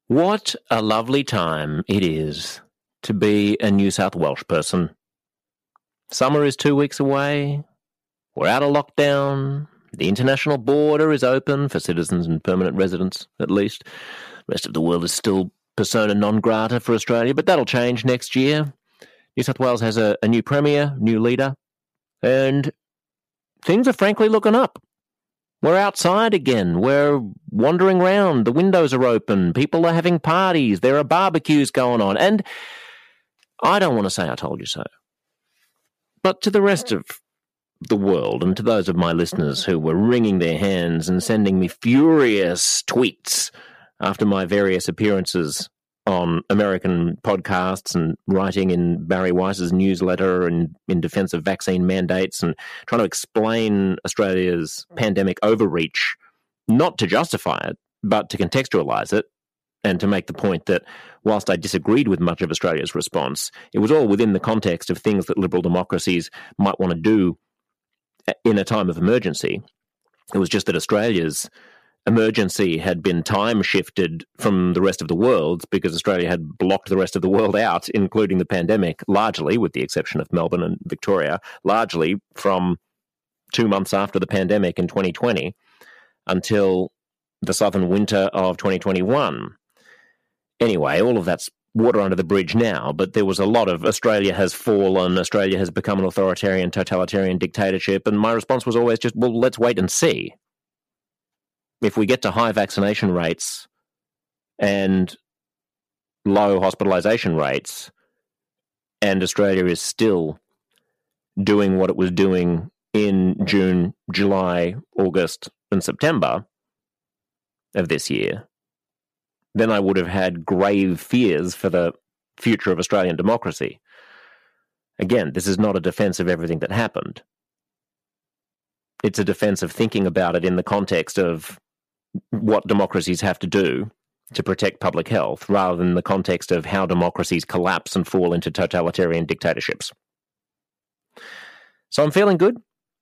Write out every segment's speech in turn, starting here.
What a lovely time it is to be a New South Welsh person. Summer is 2 weeks away. We're out of lockdown. The international border is open for citizens and permanent residents, at least. The rest of the world is still persona non grata for Australia, but that'll change next year. New South Wales has a new premier, new leader, and things are frankly looking up. We're outside again. We're wandering around. The windows are open. People are having parties. There are barbecues going on. And I don't want to say I told you so. But to the rest of the world and to those of my listeners who were wringing their hands and sending me furious tweets after my various appearances on American podcasts and writing in Barry Weiss's newsletter and in defense of vaccine mandates and trying to explain Australia's pandemic overreach, not to justify it, but to contextualise it and to make the point that whilst I disagreed with much of Australia's response, it was all within the context of things that liberal democracies might want to do in a time of emergency. It was just that Australia's emergency had been time-shifted from the rest of the world because Australia had blocked the rest of the world out, including the pandemic, largely, with the exception of Melbourne and Victoria, largely from 2 months after the pandemic in 2020 until the southern winter of 2021. Anyway, all of that's water under the bridge now, but there was a lot of Australia has fallen, Australia has become an authoritarian, totalitarian dictatorship, and my response was always just, well, let's wait and see. If we get to high vaccination rates and low hospitalisation rates, and Australia is still doing what it was doing in June, July, August, and September of this year, then I would have had grave fears for the future of Australian democracy. Again, this is not a defence of everything that happened. It's a defence of thinking about it in the context of what democracies have to do to protect public health, rather than the context of how democracies collapse and fall into totalitarian dictatorships. So I'm feeling good,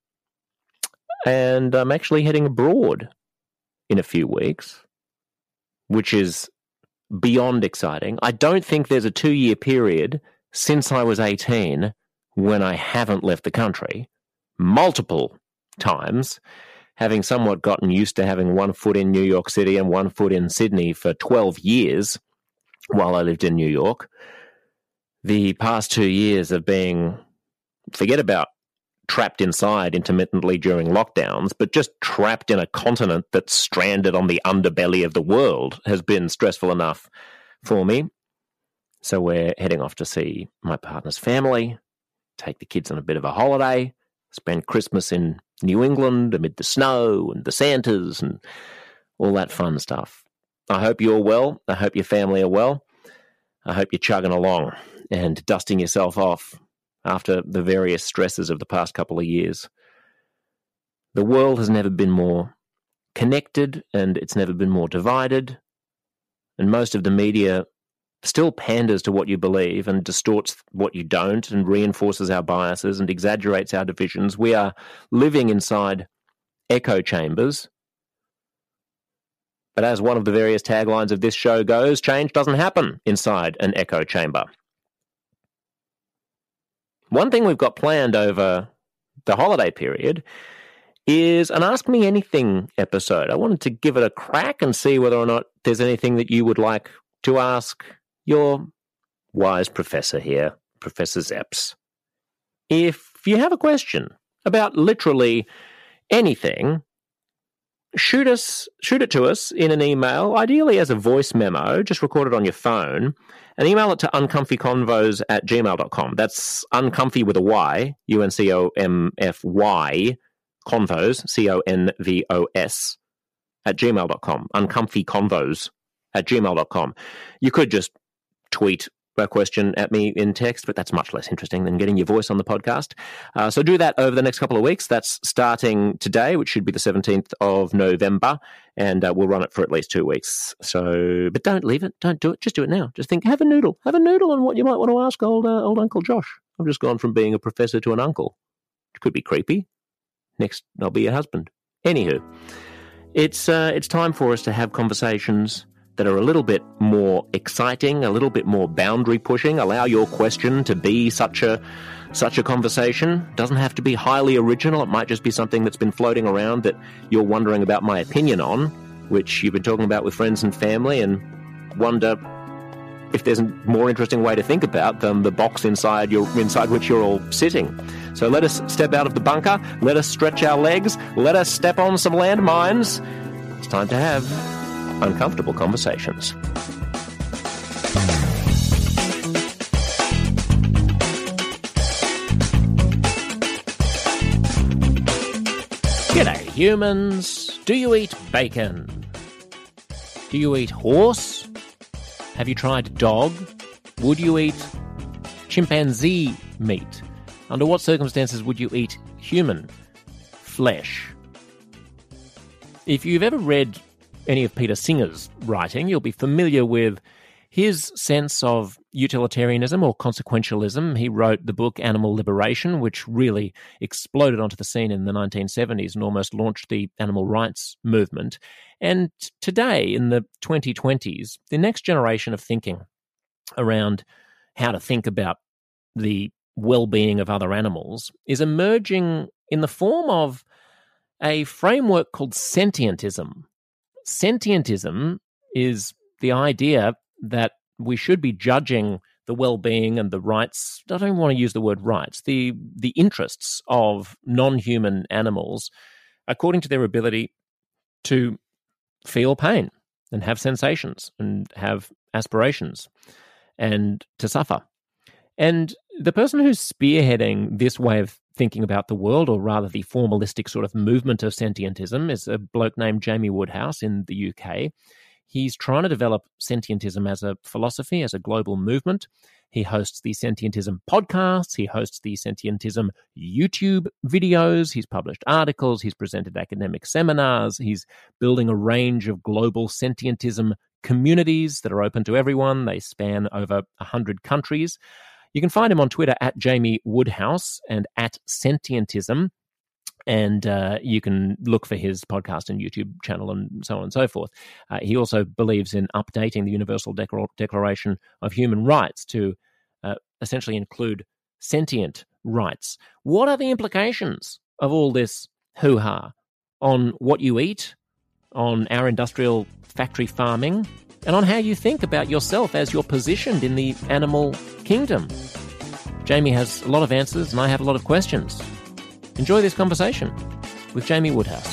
and I'm actually heading abroad in a few weeks, which is beyond exciting. I don't think there's a 2-year period since I was 18 when I haven't left the country, multiple times, having somewhat gotten used to having one foot in New York City and one foot in Sydney for 12 years while I lived in New York. The past 2 years of being, forget about trapped inside intermittently during lockdowns, but just trapped in a continent that's stranded on the underbelly of the world has been stressful enough for me. So we're heading off to see my partner's family, take the kids on a bit of a holiday, spend Christmas in New England amid the snow and the Santas and all that fun stuff. I hope you're well. I hope your family are well. I hope you're chugging along and dusting yourself off after the various stresses of the past couple of years. The world has never been more connected, and it's never been more divided, and most of the media still panders to what you believe and distorts what you don't and reinforces our biases and exaggerates our divisions. We are living inside echo chambers. But as one of the various taglines of this show goes, change doesn't happen inside an echo chamber. One thing we've got planned over the holiday period is an Ask Me Anything episode. I wanted to give it a crack and see whether or not there's anything that you would like to ask your wise professor here, Professor Zepps. If you have a question about literally anything, shoot it to us in an email, ideally as a voice memo, just record it on your phone, and email it to uncomfyconvos@gmail.com. That's uncomfy with a Y, UNCOMFY, convos, CONVOS, @gmail.com, uncomfyconvos@gmail.com. You could just tweet a question at me in text, but that's much less interesting than getting your voice on the podcast. So do that over the next couple of weeks. That's starting today, which should be the 17th of November, and we'll run it for at least 2 weeks. So, but don't leave it. Don't do it. Just do it now. Just think, have a noodle on what you might want to ask old Uncle Josh. I've just gone from being a professor to an uncle. It could be creepy. Next, I'll be your husband. Anywho, it's time for us to have conversations, that are a little bit more exciting, a little bit more boundary pushing. Allow your question to be such a conversation. Doesn't have to be highly original. It might just be something that's been floating around that you're wondering about my opinion on, which you've been talking about with friends and family, and wonder if there's a more interesting way to think about than the box inside which you're all sitting. So let us step out of the bunker, let us stretch our legs, let us step on some landmines. It's time to have uncomfortable conversations. G'day, humans. Do you eat bacon? Do you eat horse? Have you tried dog? Would you eat chimpanzee meat? Under what circumstances would you eat human flesh? If you've ever read any of Peter Singer's writing, you'll be familiar with his sense of utilitarianism or consequentialism. He wrote the book Animal Liberation, which really exploded onto the scene in the 1970s and almost launched the animal rights movement. And today, in the 2020s, the next generation of thinking around how to think about the well-being of other animals is emerging in the form of a framework called sentientism. Sentientism is the idea that we should be judging the well-being and the rights, I don't want to use the word rights, the interests of non-human animals according to their ability to feel pain and have sensations and have aspirations and to suffer. And the person who's spearheading this way of thinking about the world, or rather the formalistic sort of movement of sentientism, is a bloke named Jamie Woodhouse in the UK. He's trying to develop sentientism as a philosophy, as a global movement. He hosts the Sentientism podcasts. He hosts the Sentientism YouTube videos. He's published articles. He's presented academic seminars. He's building a range of global sentientism communities that are open to everyone. They span over 100 countries. You can find him on Twitter at Jamie Woodhouse and at Sentientism. And you can look for his podcast and YouTube channel and so on and so forth. He also believes in updating the Universal Declaration of Human Rights to essentially include sentient rights. What are the implications of all this hoo-ha on what you eat, on our industrial factory farming, and on how you think about yourself as you're positioned in the animal kingdom? Jamie has a lot of answers, and I have a lot of questions. Enjoy this conversation with Jamie Woodhouse.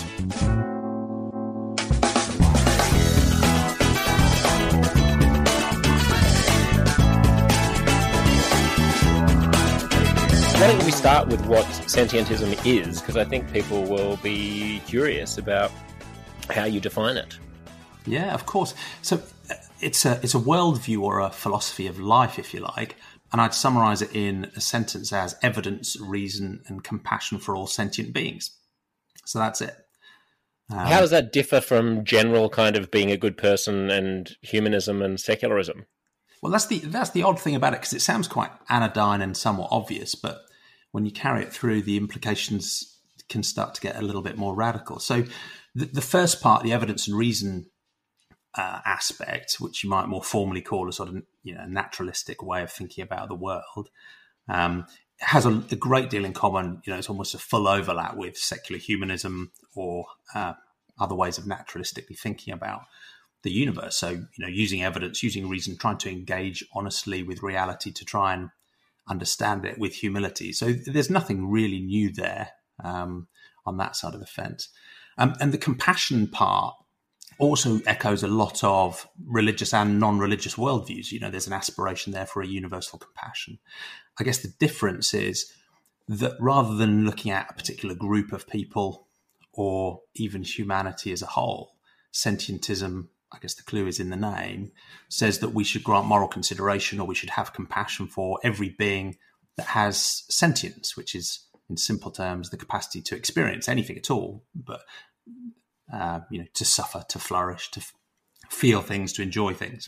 Why don't we start with what sentientism is, because I think people will be curious about how you define it. Yeah, of course. So it's a worldview or a philosophy of life, if you like. And I'd summarize it in a sentence as evidence, reason, and compassion for all sentient beings. So that's it. How does that differ from general kind of being a good person and humanism and secularism? Well, that's the odd thing about it, because it sounds quite anodyne and somewhat obvious, but when you carry it through, the implications can start to get a little bit more radical. So the first part, the evidence and reason aspect, which you might more formally call a sort of naturalistic way of thinking about the world, has a great deal in common. It's almost a full overlap with secular humanism or other ways of naturalistically thinking about the universe. So, using evidence, using reason, trying to engage honestly with reality to try and understand it with humility. So there's nothing really new there on that side of the fence. And the compassion part also echoes a lot of religious and non-religious worldviews. There's an aspiration there for a universal compassion. I guess the difference is that rather than looking at a particular group of people or even humanity as a whole, sentientism, I guess the clue is in the name, says that we should grant moral consideration, or we should have compassion for every being that has sentience, which is, in simple terms, the capacity to experience anything at all, but to suffer, to flourish, to feel things, to enjoy things.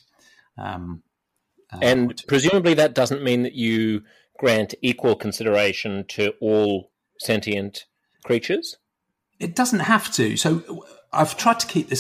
And presumably that doesn't mean that you grant equal consideration to all sentient creatures? It doesn't have to. So I've tried to keep this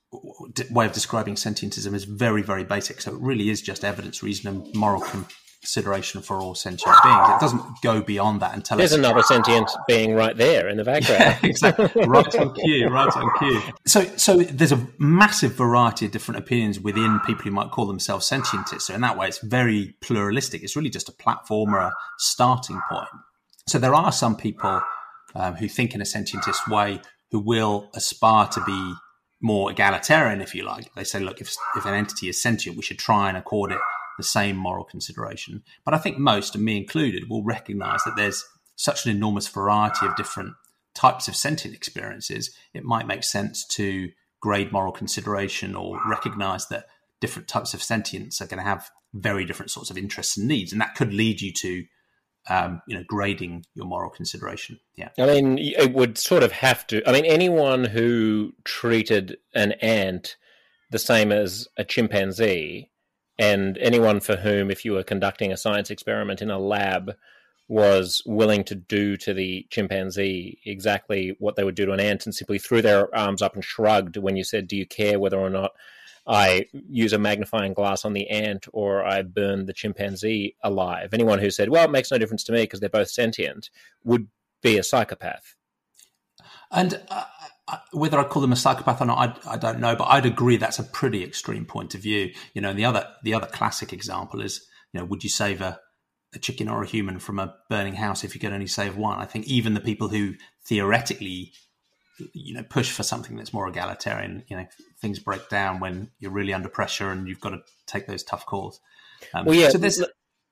way of describing sentientism is very, very basic. So it really is just evidence, reason, and moral consideration for all sentient beings. It doesn't go beyond that and tell us. There's another sentient being right there in the background. Yeah, exactly. Right on cue. So there's a massive variety of different opinions within people who might call themselves sentientists. So in that way, it's very pluralistic. It's really just a platform or a starting point. So there are some people who think in a sentientist way who will aspire to be more egalitarian, if you like. They say, look, if an entity is sentient, we should try and accord it the same moral consideration. But I think most, and me included, will recognize that there's such an enormous variety of different types of sentient experiences, it might make sense to grade moral consideration or recognize that different types of sentience are going to have very different sorts of interests and needs. And that could lead you to grading your moral consideration. Yeah. I mean, it would sort of have to. I mean, anyone who treated an ant the same as a chimpanzee, and anyone for whom, if you were conducting a science experiment in a lab, was willing to do to the chimpanzee exactly what they would do to an ant and simply threw their arms up and shrugged when you said, do you care whether or not I use a magnifying glass on the ant or I burn the chimpanzee alive? Anyone who said, well, it makes no difference to me because they're both sentient, would be a psychopath. And whether I call them a psychopath or not, I don't know, but I'd agree that's a pretty extreme point of view. And the other classic example is, would you save a chicken or a human from a burning house if you could only save one? I think even the people who theoretically, push for something that's more egalitarian, things break down when you're really under pressure and you've got to take those tough calls. So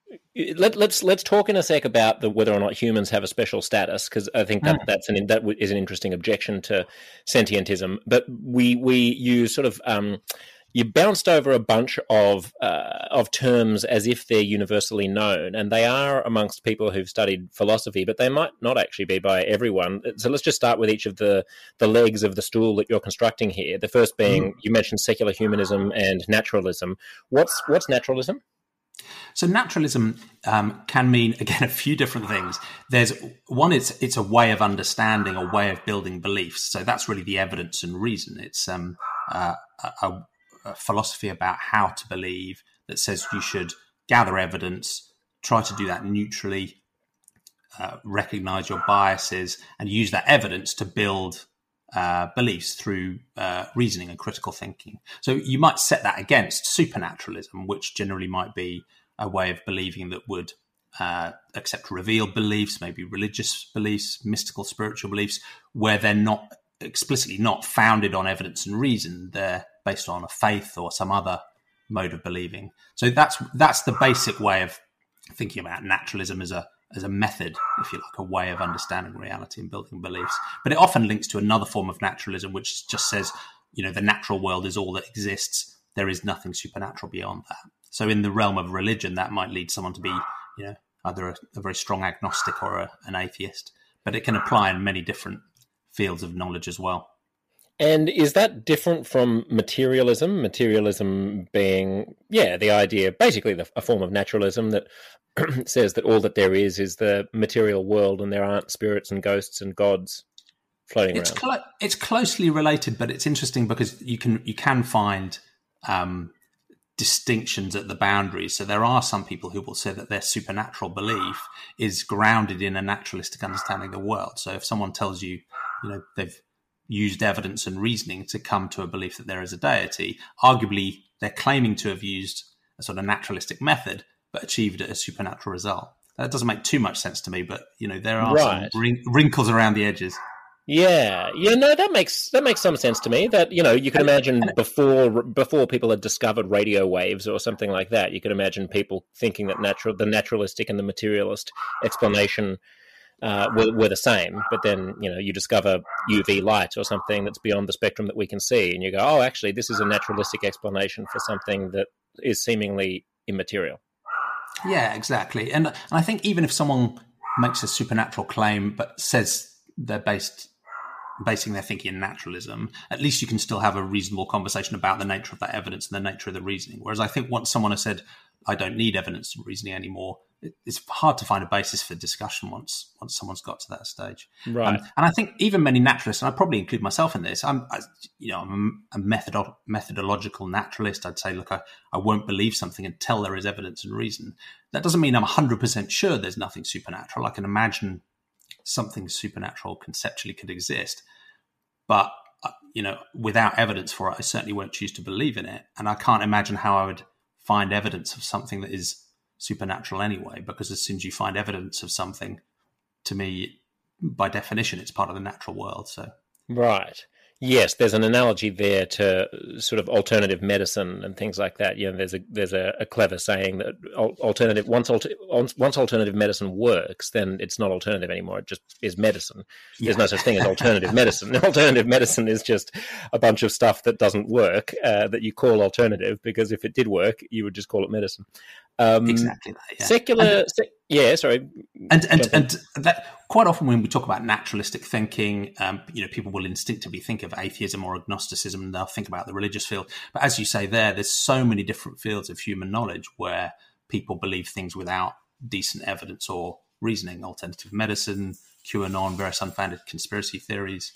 let's talk in a sec about whether or not humans have a special status, because I think that is an interesting objection to sentientism. But you sort of you bounced over a bunch of terms as if they're universally known, and they are amongst people who've studied philosophy, but they might not actually be by everyone. So let's just start with each of the legs of the stool that you're constructing here. The first being, you mentioned secular humanism and naturalism. What's naturalism? So naturalism can mean, again, a few different things. There's one, it's a way of understanding, a way of building beliefs. So that's really the evidence and reason. It's a philosophy about how to believe that says you should gather evidence, try to do that neutrally, recognize your biases, and use that evidence to build beliefs through reasoning and critical thinking. So you might set that against supernaturalism, which generally might be a way of believing that would accept revealed beliefs, maybe religious beliefs, mystical, spiritual beliefs, where they're not explicitly not founded on evidence and reason. They're based on a faith or some other mode of believing. So that's the basic way of thinking about naturalism as a method, if you like, a way of understanding reality and building beliefs. But it often links to another form of naturalism, which just says, the natural world is all that exists. There is nothing supernatural beyond that. So in the realm of religion, that might lead someone to be, either a very strong agnostic or an atheist. But it can apply in many different fields of knowledge as well. And is that different from materialism? Materialism being, the idea, basically a form of naturalism that says that all that there is the material world and there aren't spirits and ghosts and gods floating around. It's closely related, but it's interesting because you can find distinctions at the boundaries. So there are some people who will say that their supernatural belief is grounded in a naturalistic understanding of the world. So if someone tells you, they've used evidence and reasoning to come to a belief that there is a deity, arguably they're claiming to have used a sort of naturalistic method, but achieved a supernatural result. That doesn't make too much sense to me, but there are some wrinkles around the edges. That makes some sense to me. That you can imagine before people had discovered radio waves or something like that, you could imagine people thinking that the naturalistic and the materialist explanation were the same, but then you discover UV light or something that's beyond the spectrum that we can see, and you go, oh, actually, this is a naturalistic explanation for something that is seemingly immaterial. Yeah, exactly. And I think even if someone makes a supernatural claim but says they're basing their thinking in naturalism, at least you can still have a reasonable conversation about the nature of that evidence and the nature of the reasoning. Whereas I think once someone has said, I don't need evidence and reasoning anymore, it's hard to find a basis for discussion once someone's got to that stage. Right. And I think even many naturalists, and I probably include myself in this, I'm a methodological naturalist. I'd say, look, I won't believe something until there is evidence and reason. That doesn't mean I'm 100% sure there's nothing supernatural. I can imagine something supernatural conceptually could exist, but without evidence for it, I certainly won't choose to believe in it. And I can't imagine how I would find evidence of something that is supernatural anyway, because as soon as you find evidence of something, to me, by definition, it's part of the natural world. So, right. Yes, there's an analogy there to sort of alternative medicine and things like that. There's a clever saying that once alternative medicine works, then it's not alternative anymore. It just is medicine. There's no such thing as alternative medicine. Alternative medicine is just a bunch of stuff that doesn't work that you call alternative, because if it did work, you would just call it medicine. Exactly that, yeah. Secular, sorry. And that quite often when we talk about naturalistic thinking, people will instinctively think of atheism or agnosticism, and they'll think about the religious field. But as you say there's so many different fields of human knowledge where people believe things without decent evidence or reasoning. Alternative medicine, QAnon, various unfounded conspiracy theories.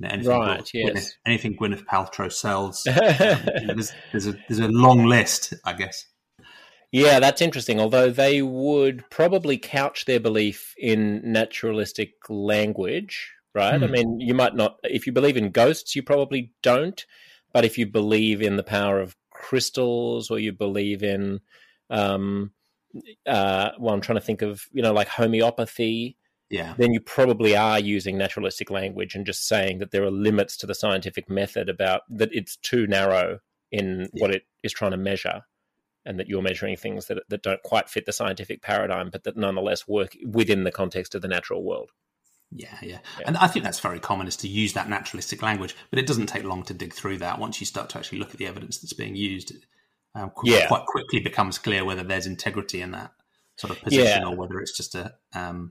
Anything Gwyneth Paltrow sells. There's a long list, I guess. Yeah, that's interesting, although they would probably couch their belief in naturalistic language, right? I mean, you might not, if you believe in ghosts, you probably don't, but if you believe in the power of crystals, or you believe in, I'm trying to think of, like homeopathy, then you probably are using naturalistic language and just saying that there are limits to the scientific method, about that it's too narrow in what it is trying to measure, and that you're measuring things that don't quite fit the scientific paradigm, but that nonetheless work within the context of the natural world. Yeah. And I think that's very common, is to use that naturalistic language, but it doesn't take long to dig through that. Once you start to actually look at the evidence that's being used, quite quickly becomes clear whether there's integrity in that sort of position or whether it's just a,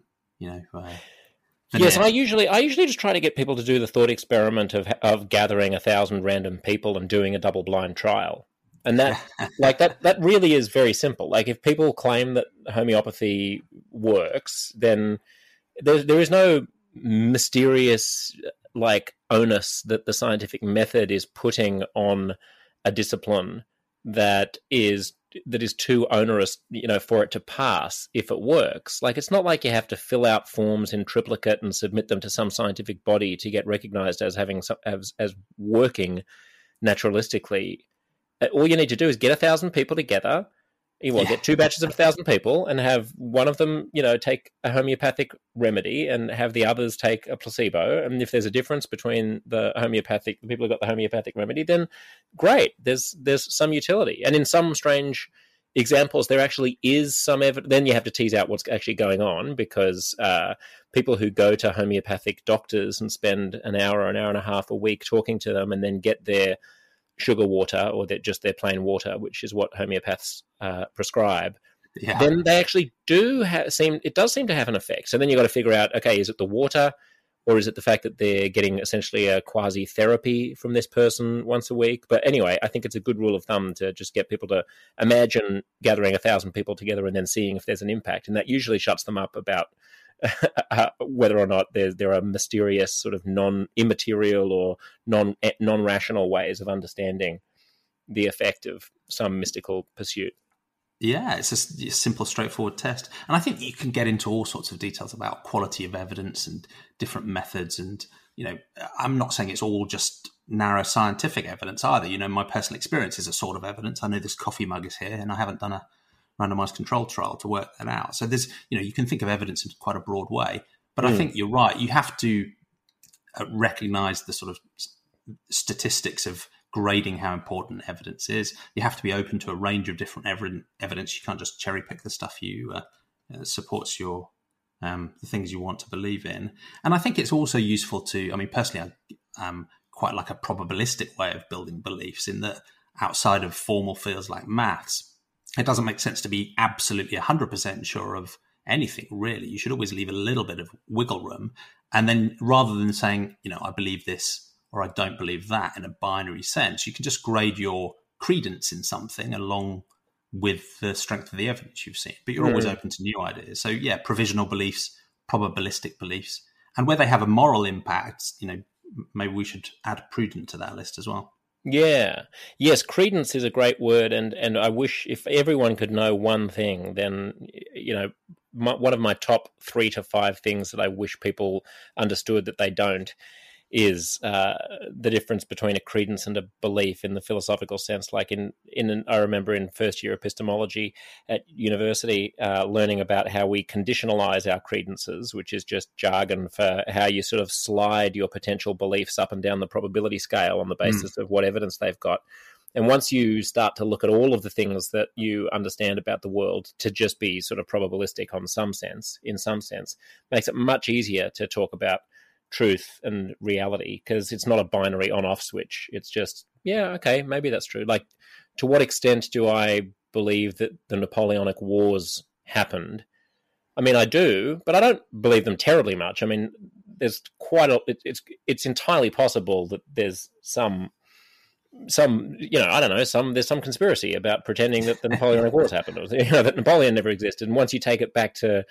Yes, I usually just try to get people to do the thought experiment of gathering 1,000 random people and doing a double-blind trial. And that, that really is very simple. Like, if people claim that homeopathy works, then there is no mysterious onus that the scientific method is putting on a discipline that is too onerous, for it to pass if it works. Like, it's not like you have to fill out forms in triplicate and submit them to some scientific body to get recognized as having as working naturalistically. All you need to do is get 1,000 people together. Get 2 batches of 1,000 people and have one of them, take a homeopathic remedy and have the others take a placebo. And if there's a difference between the people who got the homeopathic remedy, then great. There's some utility. And in some strange examples, there actually is some evidence. Then you have to tease out what's actually going on, because people who go to homeopathic doctors and spend an hour and a half a week talking to them, and then get their sugar water or just their plain water, which is what homeopaths prescribe, then they actually it does seem to have an effect. So then you've got to figure out, okay, is it the water, or is it the fact that they're getting essentially a quasi-therapy from this person once a week? But anyway, I think it's a good rule of thumb to just get people to imagine gathering 1,000 people together and then seeing if there's an impact. And that usually shuts them up about whether or not there are mysterious, sort of immaterial or non-rational ways of understanding the effect of some mystical pursuit. Yeah, it's a simple, straightforward test. And I think you can get into all sorts of details about quality of evidence and different methods. And, I'm not saying it's all just narrow scientific evidence either. My personal experience is a sort of evidence. I know this coffee mug is here, and I haven't done a randomized control trial to work that out. So there's, you can think of evidence in quite a broad way, but I think you're right. You have to recognize the sort of statistics of grading how important evidence is. You have to be open to a range of different evidence. You can't just cherry pick the stuff you supports your the things you want to believe in. And I think it's also useful to, personally, I'm quite like a probabilistic way of building beliefs, in that outside of formal fields like maths, it doesn't make sense to be absolutely 100% sure of anything, really. You should always leave a little bit of wiggle room. And then rather than saying, I believe this or I don't believe that in a binary sense, you can just grade your credence in something along with the strength of the evidence you've seen. But you're always open to new ideas. So yeah, provisional beliefs, probabilistic beliefs, and where they have a moral impact, maybe we should add prudent to that list as well. Yeah. Yes, credence is a great word, and I wish if everyone could know one thing, then, one of my top 3 to 5 things that I wish people understood that they don't is the difference between a credence and a belief in the philosophical sense. Like I remember in first year epistemology at university, learning about how we conditionalize our credences, which is just jargon for how you sort of slide your potential beliefs up and down the probability scale on the basis of what evidence they've got. And once you start to look at all of the things that you understand about the world to just be sort of probabilistic in some sense, makes it much easier to talk about truth and reality, because it's not a binary on-off switch. It's just, yeah, okay, maybe that's true. Like, to what extent do I believe that the Napoleonic Wars happened? I mean, I do, but I don't believe them terribly much. I mean, there's it's entirely possible that there's some I don't know, there's some conspiracy about pretending that the Napoleonic Wars happened, or that Napoleon never existed. And once you take it back to,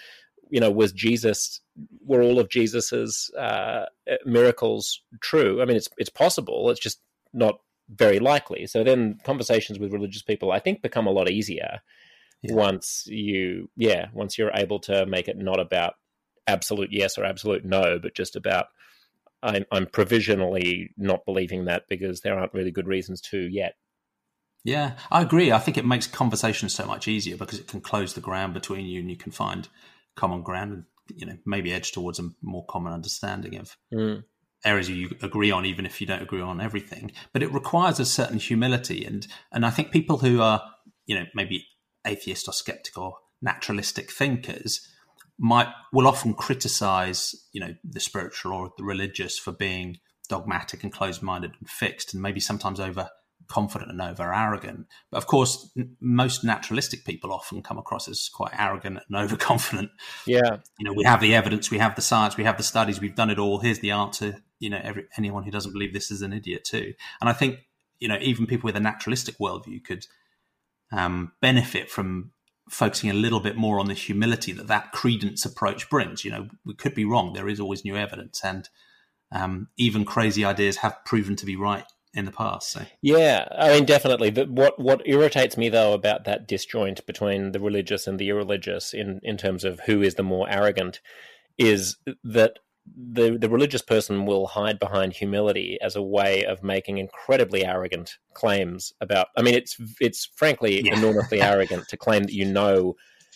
were all of Jesus's miracles true? I mean, it's possible. It's just not very likely. So then conversations with religious people, I think, become a lot easier once you're able to make it not about absolute yes or absolute no, but just about I'm provisionally not believing that because there aren't really good reasons to yet. Yeah, I agree. I think it makes conversations so much easier because it can close the ground between you, and you can find common ground and maybe edge towards a more common understanding of areas you agree on, even if you don't agree on everything. But it requires a certain humility, and I think people who are maybe atheist or skeptic or naturalistic thinkers will often criticize the spiritual or the religious for being dogmatic and closed-minded and fixed, and maybe sometimes over confident and over arrogant. But of course, most naturalistic people often come across as quite arrogant and overconfident. Yeah. We have the evidence, we have the science, we have the studies, we've done it all. Here's the answer. Anyone who doesn't believe this is an idiot too. And I think, even people with a naturalistic worldview could benefit from focusing a little bit more on the humility that credence approach brings. We could be wrong. There is always new evidence, and even crazy ideas have proven to be right in the past. So. Yeah, I mean, definitely. What irritates me, though, about that disjoint between the religious and the irreligious in terms of who is the more arrogant is that the religious person will hide behind humility as a way of making incredibly arrogant claims about. I mean, it's frankly enormously arrogant to claim that you know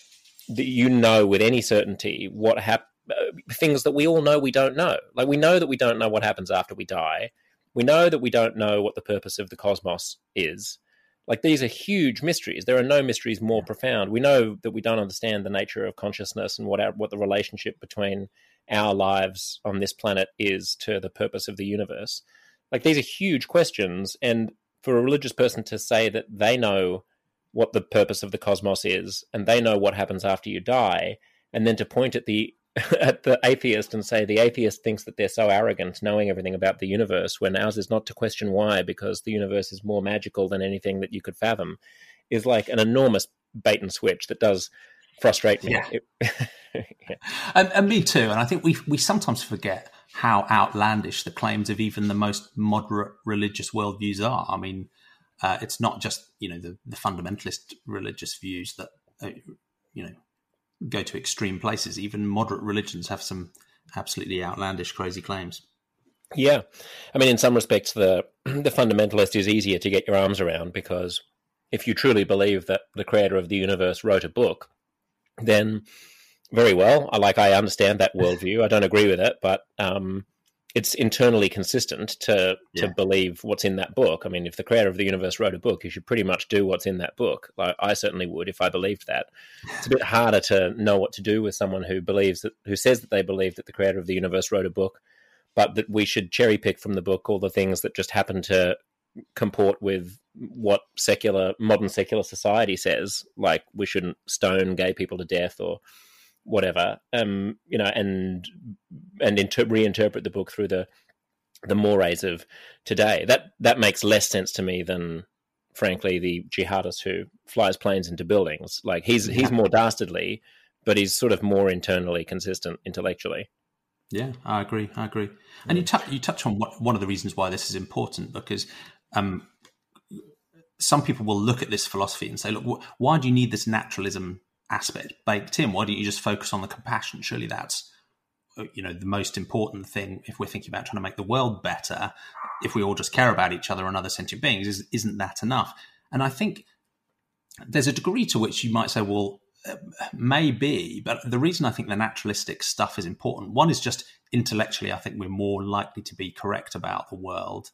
with any certainty what things that we all know we don't know. Like, we know that we don't know what happens after we die. We know that we don't know what the purpose of the cosmos is. Like, these are huge mysteries. There are no mysteries more profound. We know that we don't understand the nature of consciousness and what the relationship between our lives on this planet is to the purpose of the universe. Like, these are huge questions, and for a religious person to say that they know what the purpose of the cosmos is and they know what happens after you die, and then to point at the atheist and say the atheist thinks that they're so arrogant knowing everything about the universe, when ours is not to question why, because the universe is more magical than anything that you could fathom, is like an enormous bait and switch that does frustrate me. Yeah. And me too. And I think we sometimes forget how outlandish the claims of even the most moderate religious worldviews are. I mean, it's not just the fundamentalist religious views that go to extreme places. Even moderate religions have some absolutely outlandish, crazy claims. Yeah. I mean, in some respects, the fundamentalist is easier to get your arms around, because if you truly believe that the creator of the universe wrote a book, then very well. I understand that worldview. I don't agree with it, but it's internally consistent to believe what's in that book. I mean, if the creator of the universe wrote a book, you should pretty much do what's in that book. Like, I certainly would if I believed that. It's a bit harder to know what to do with someone who says that they believe that the creator of the universe wrote a book, but that we should cherry pick from the book all the things that just happen to comport with what modern secular society says, like we shouldn't stone gay people to death or whatever, and reinterpret the book through the mores of today. That makes less sense to me than frankly, the jihadist who flies planes into buildings. Like he's more dastardly, but he's sort of more internally consistent intellectually. Yeah, I agree. And you touch on one of the reasons why this is important, because some people will look at this philosophy and say, look, why do you need this naturalism aspect baked in? Why don't you just focus on the compassion? Surely that's, the most important thing if we're thinking about trying to make the world better. If we all just care about each other and other sentient beings, isn't that enough? And I think there's a degree to which you might say, well, maybe, but the reason I think the naturalistic stuff is important, one is just intellectually, I think we're more likely to be correct about the world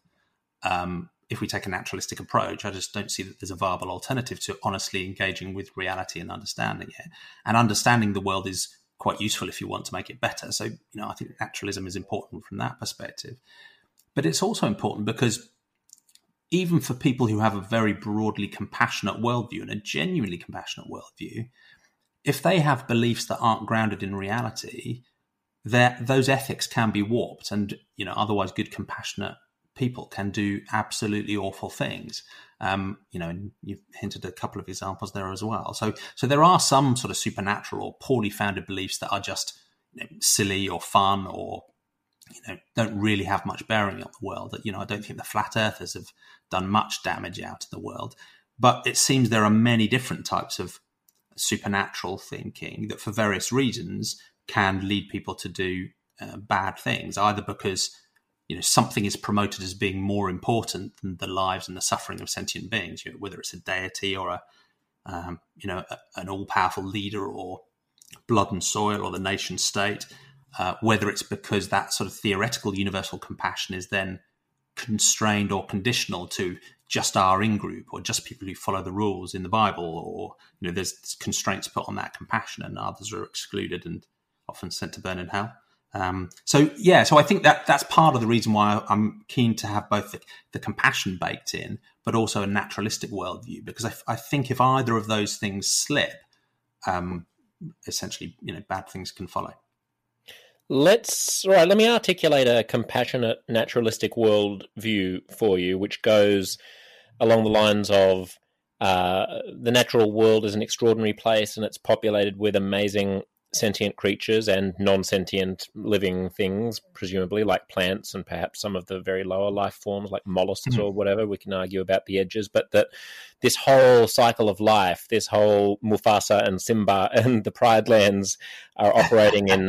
if we take a naturalistic approach. I just don't see that there's a viable alternative to honestly engaging with reality and understanding it. And understanding the world is quite useful if you want to make it better. So, I think naturalism is important from that perspective. But it's also important because even for people who have a very broadly compassionate worldview and a genuinely compassionate worldview, if they have beliefs that aren't grounded in reality, those ethics can be warped, and otherwise good, compassionate people can do absolutely awful things. And you've hinted a couple of examples there as well. So there are some sort of supernatural or poorly founded beliefs that are just silly or fun or don't really have much bearing on the world. I don't think the flat earthers have done much damage out in the world, but it seems there are many different types of supernatural thinking that for various reasons can lead people to do bad things, either because something is promoted as being more important than the lives and the suffering of sentient beings, whether it's a deity or an all-powerful leader or blood and soil or the nation state, whether it's because that sort of theoretical universal compassion is then constrained or conditional to just our in-group or just people who follow the rules in the Bible, or there's constraints put on that compassion and others are excluded and often sent to burn in hell. So I think that's part of the reason why I'm keen to have both the compassion baked in, but also a naturalistic worldview, because I think if either of those things slip, essentially, bad things can follow. Let me articulate a compassionate naturalistic worldview for you, which goes along the lines of the natural world is an extraordinary place and it's populated with amazing sentient creatures and non-sentient living things, presumably like plants and perhaps some of the very lower life forms like mollusks or whatever. We can argue about the edges, but that this whole cycle of life, this whole Mufasa and Simba and the Pride Lands are operating in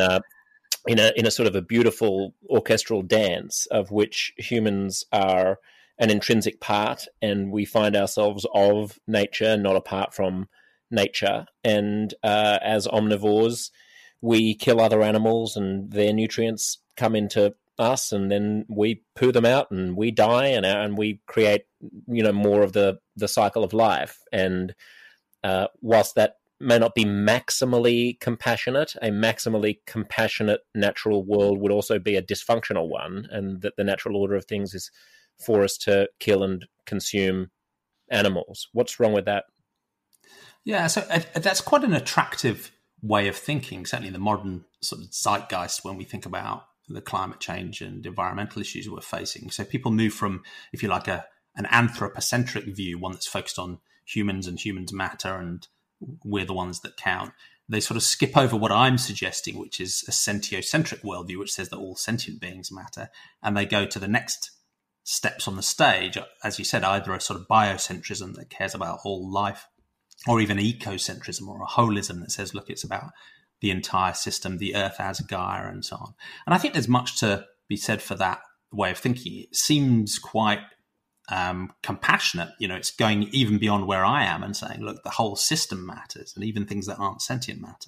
a sort of a beautiful orchestral dance of which humans are an intrinsic part, and we find ourselves of nature, not apart from nature. And as omnivores, we kill other animals and their nutrients come into us, and then we poo them out and we die, and we create more of the cycle of life. And whilst that may not be maximally compassionate, a maximally compassionate natural world would also be a dysfunctional one, and that the natural order of things is for us to kill and consume animals. What's wrong with that? Yeah, so that's quite an attractive way of thinking, certainly in the modern sort of zeitgeist when we think about the climate change and environmental issues we're facing. So people move from, if you like, an anthropocentric view, one that's focused on humans and humans matter and we're the ones that count. They sort of skip over what I'm suggesting, which is a sentiocentric worldview, which says that all sentient beings matter. And they go to the next steps on the stage, as you said, either a sort of biocentrism that cares about all life, or even ecocentrism or a holism that says, look, it's about the entire system, the earth as Gaia, and so on. And I think there's much to be said for that way of thinking. It seems quite compassionate. It's going even beyond where I am and saying, look, the whole system matters, and even things that aren't sentient matter.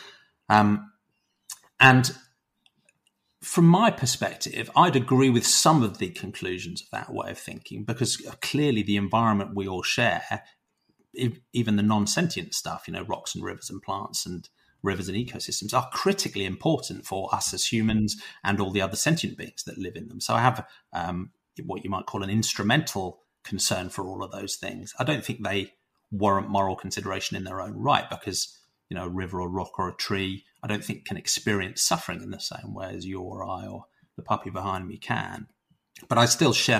And from my perspective, I'd agree with some of the conclusions of that way of thinking, because clearly the environment we all share, even the non-sentient stuff, rocks and rivers and plants and rivers and ecosystems, are critically important for us as humans and all the other sentient beings that live in them. So I have what you might call an instrumental concern for all of those things. I don't think they warrant moral consideration in their own right, because a river or rock or a tree, I don't think can experience suffering in the same way as you or I or the puppy behind me can. But I still share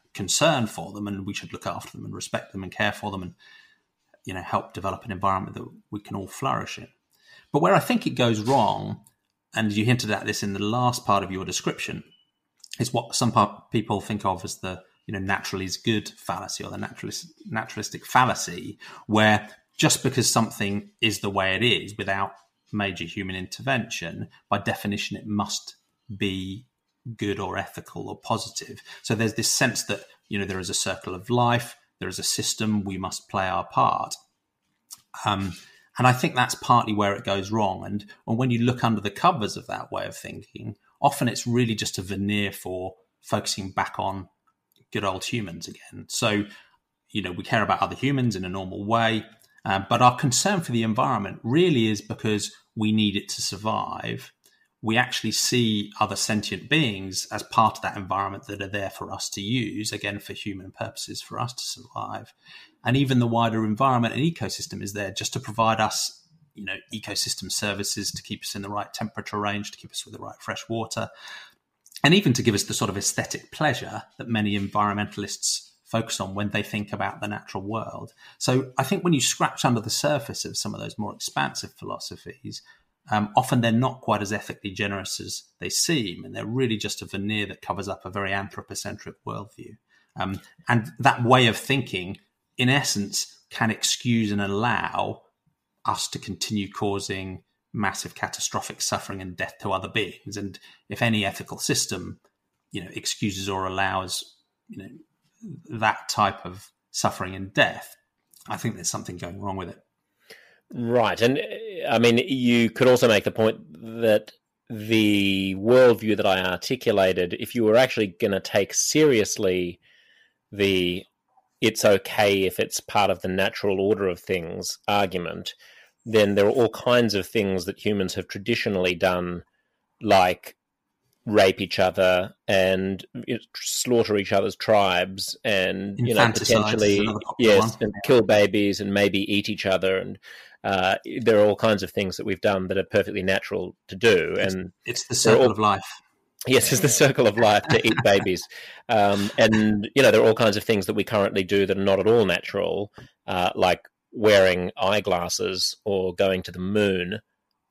concern for them, and we should look after them and respect them and care for them, and help develop an environment that we can all flourish in. But where I think it goes wrong, and you hinted at this in the last part of your description, is what some people think of as the natural is good fallacy, or the naturalistic fallacy, where just because something is the way it is without major human intervention, by definition it must be good or ethical or positive. So there's this sense that there is a circle of life, there is a system, we must play our part. And I think that's partly where it goes wrong. And when you look under the covers of that way of thinking, often it's really just a veneer for focusing back on good old humans again. So, we care about other humans in a normal way, but our concern for the environment really is because we need it to survive. We actually see other sentient beings as part of that environment that are there for us to use, again, for human purposes, for us to survive. And even the wider environment and ecosystem is there just to provide us, ecosystem services, to keep us in the right temperature range, to keep us with the right fresh water, and even to give us the sort of aesthetic pleasure that many environmentalists focus on when they think about the natural world. So I think when you scratch under the surface of some of those more expansive philosophies, often they're not quite as ethically generous as they seem, and they're really just a veneer that covers up a very anthropocentric worldview. And that way of thinking, in essence, can excuse and allow us to continue causing massive catastrophic suffering and death to other beings. And if any ethical system, excuses or allows, that type of suffering and death, I think there's something going wrong with it. Right. And I mean, you could also make the point that the worldview that I articulated, if you were actually going to take seriously the it's okay if it's part of the natural order of things argument, then there are all kinds of things that humans have traditionally done, like rape each other and slaughter each other's tribes and potentially and kill babies and maybe eat each other, and there are all kinds of things that we've done that are perfectly natural to do. And it's the circle of life. Yes, it's the circle of life to eat babies. And there are all kinds of things that we currently do that are not at all natural, like wearing eyeglasses or going to the moon,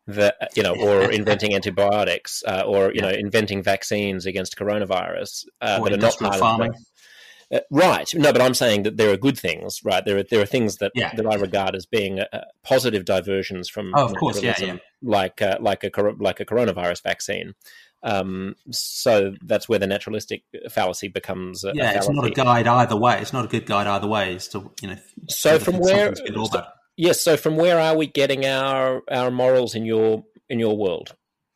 or inventing antibiotics, or inventing vaccines against coronavirus that are not part farming. Right. No, but I'm saying that there are good things, right? There are things that I regard as being positive diversions from naturalism, like a coronavirus vaccine. So that's where the naturalistic fallacy becomes a fallacy. It's not a guide either way. It's not a good guide either way as to So from where? Yes. So from where are we getting our morals in your world?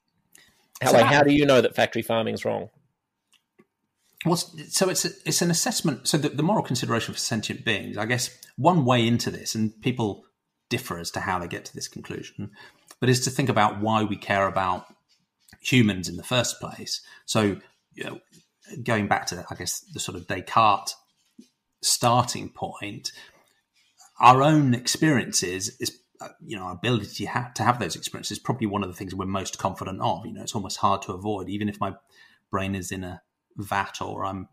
How do you know that factory farming is wrong? Well, so it's an assessment. So the moral consideration for sentient beings, I guess, one way into this, and people differ as to how they get to this conclusion, but is to think about why we care about humans in the first place. So, going back to, I guess, the sort of Descartes starting point, our own experiences is, our ability to have those experiences is probably one of the things we're most confident of. It's almost hard to avoid, even if my brain is in a vat or I'm,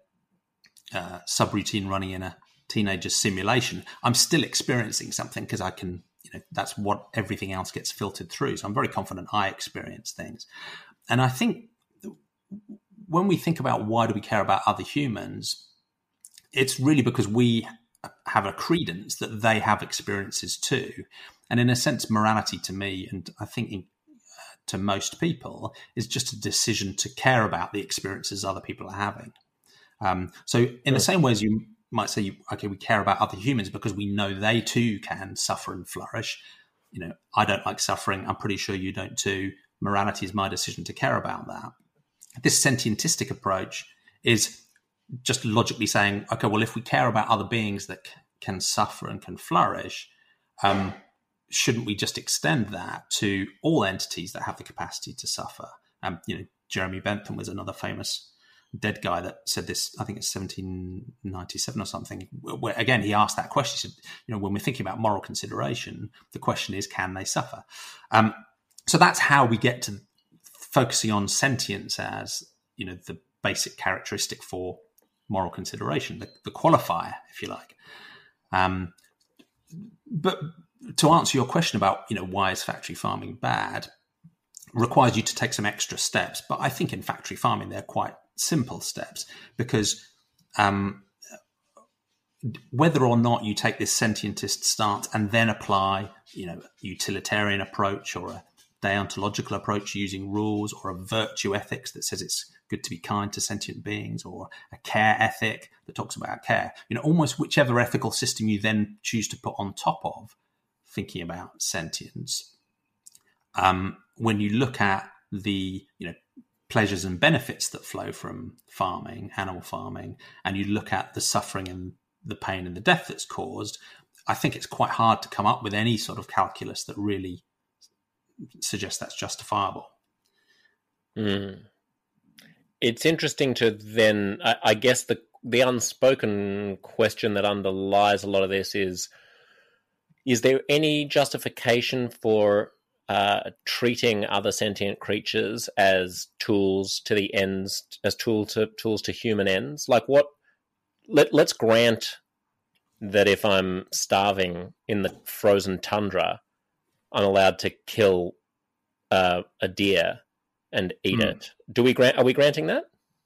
subroutine running in a teenager's simulation, I'm still experiencing something because I can, that's what everything else gets filtered through. So I'm very confident I experience things. And I think when we think about why do we care about other humans, it's really because we have a credence that they have experiences too. And in a sense, morality to me, and I think to most people, is just a decision to care about the experiences other people are having. So in the same way as you might say, we care about other humans because we know they too can suffer and flourish. I don't like suffering. I'm pretty sure you don't too. Morality is my decision to care about that. This scientistic approach is just logically saying, okay, well, if we care about other beings that can suffer and can flourish, shouldn't we just extend that to all entities that have the capacity to suffer? Jeremy Bentham was another famous dead guy that said this, I think it's 1797 or something, where again, he asked that question. He said, when we're thinking about moral consideration, the question is, can they suffer? So that's how we get to focusing on sentience as, the basic characteristic for moral consideration, the qualifier, if you like. But to answer your question about, why is factory farming bad, requires you to take some extra steps. But I think in factory farming, they're quite simple steps, because whether or not you take this sentientist stance and then apply, utilitarian approach or a deontological approach using rules, or a virtue ethics that says it's good to be kind to sentient beings, or a care ethic that talks about care, almost whichever ethical system you then choose to put on top of thinking about sentience, when you look at the pleasures and benefits that flow from farming, animal farming, and you look at the suffering and the pain and the death that's caused, I think it's quite hard to come up with any sort of calculus that really suggests that's justifiable. It's interesting to then, I guess the unspoken question that underlies a lot of this is there any justification for treating other sentient creatures as tools to the ends, as tools to human ends? Like let's grant that if I'm starving in the frozen tundra, I'm allowed to kill a deer and eat it. Are we granting that?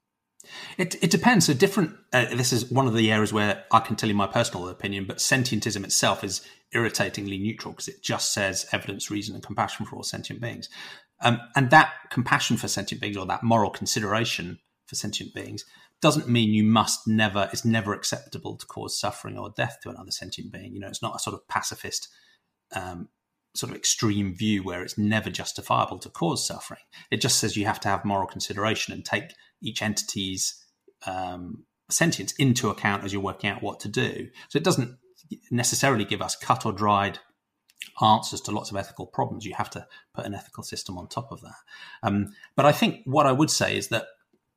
It depends. So different. This is one of the areas where I can tell you my personal opinion, but sentientism itself is irritatingly neutral, because it just says evidence, reason, and compassion for all sentient beings. And that compassion for sentient beings, or that moral consideration for sentient beings, doesn't mean it's never acceptable to cause suffering or death to another sentient being. It's not a sort of pacifist, sort of extreme view where it's never justifiable to cause suffering. It just says you have to have moral consideration and take each entity's sentience into account as you're working out what to do. So it doesn't necessarily give us cut or dried answers to lots of ethical problems. You have to put an ethical system on top of that. But I think what I would say is that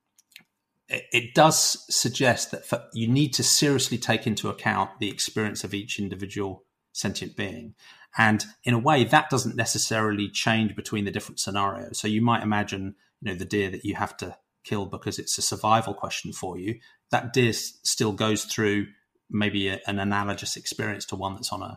it does suggest that you need to seriously take into account the experience of each individual sentient being. And in a way, that doesn't necessarily change between the different scenarios. So you might imagine, the deer that you have to kill because it's a survival question for you. That deer still goes through maybe an analogous experience to one that's on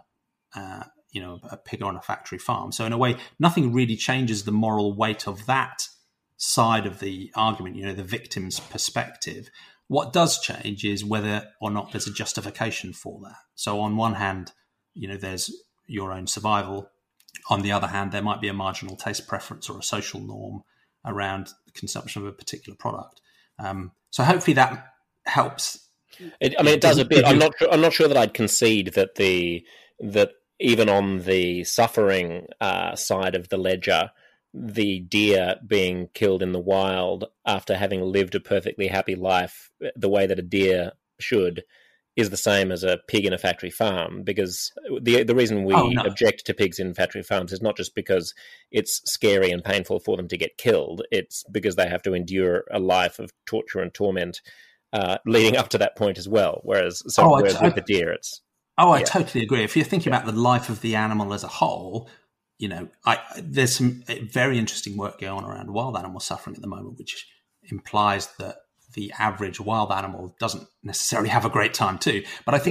a pig on a factory farm. So in a way, nothing really changes the moral weight of that side of the argument, the victim's perspective. What does change is whether or not there's a justification for that. So on one hand, there's your own survival. On the other hand, there might be a marginal taste preference or a social norm around the consumption of a particular product. So hopefully that helps. It does a bit. I'm not sure that I'd concede that even on the suffering side of the ledger, the deer being killed in the wild after having lived a perfectly happy life the way that a deer should is the same as a pig in a factory farm, because the reason we object to pigs in factory farms is not just because it's scary and painful for them to get killed. It's because they have to endure a life of torture and torment leading up to that point as well. Whereas with the deer, it's... I totally agree. If you're thinking about the life of the animal as a whole, there's some very interesting work going on around wild animal suffering at the moment, which implies that the average wild animal doesn't necessarily have a great time too. But I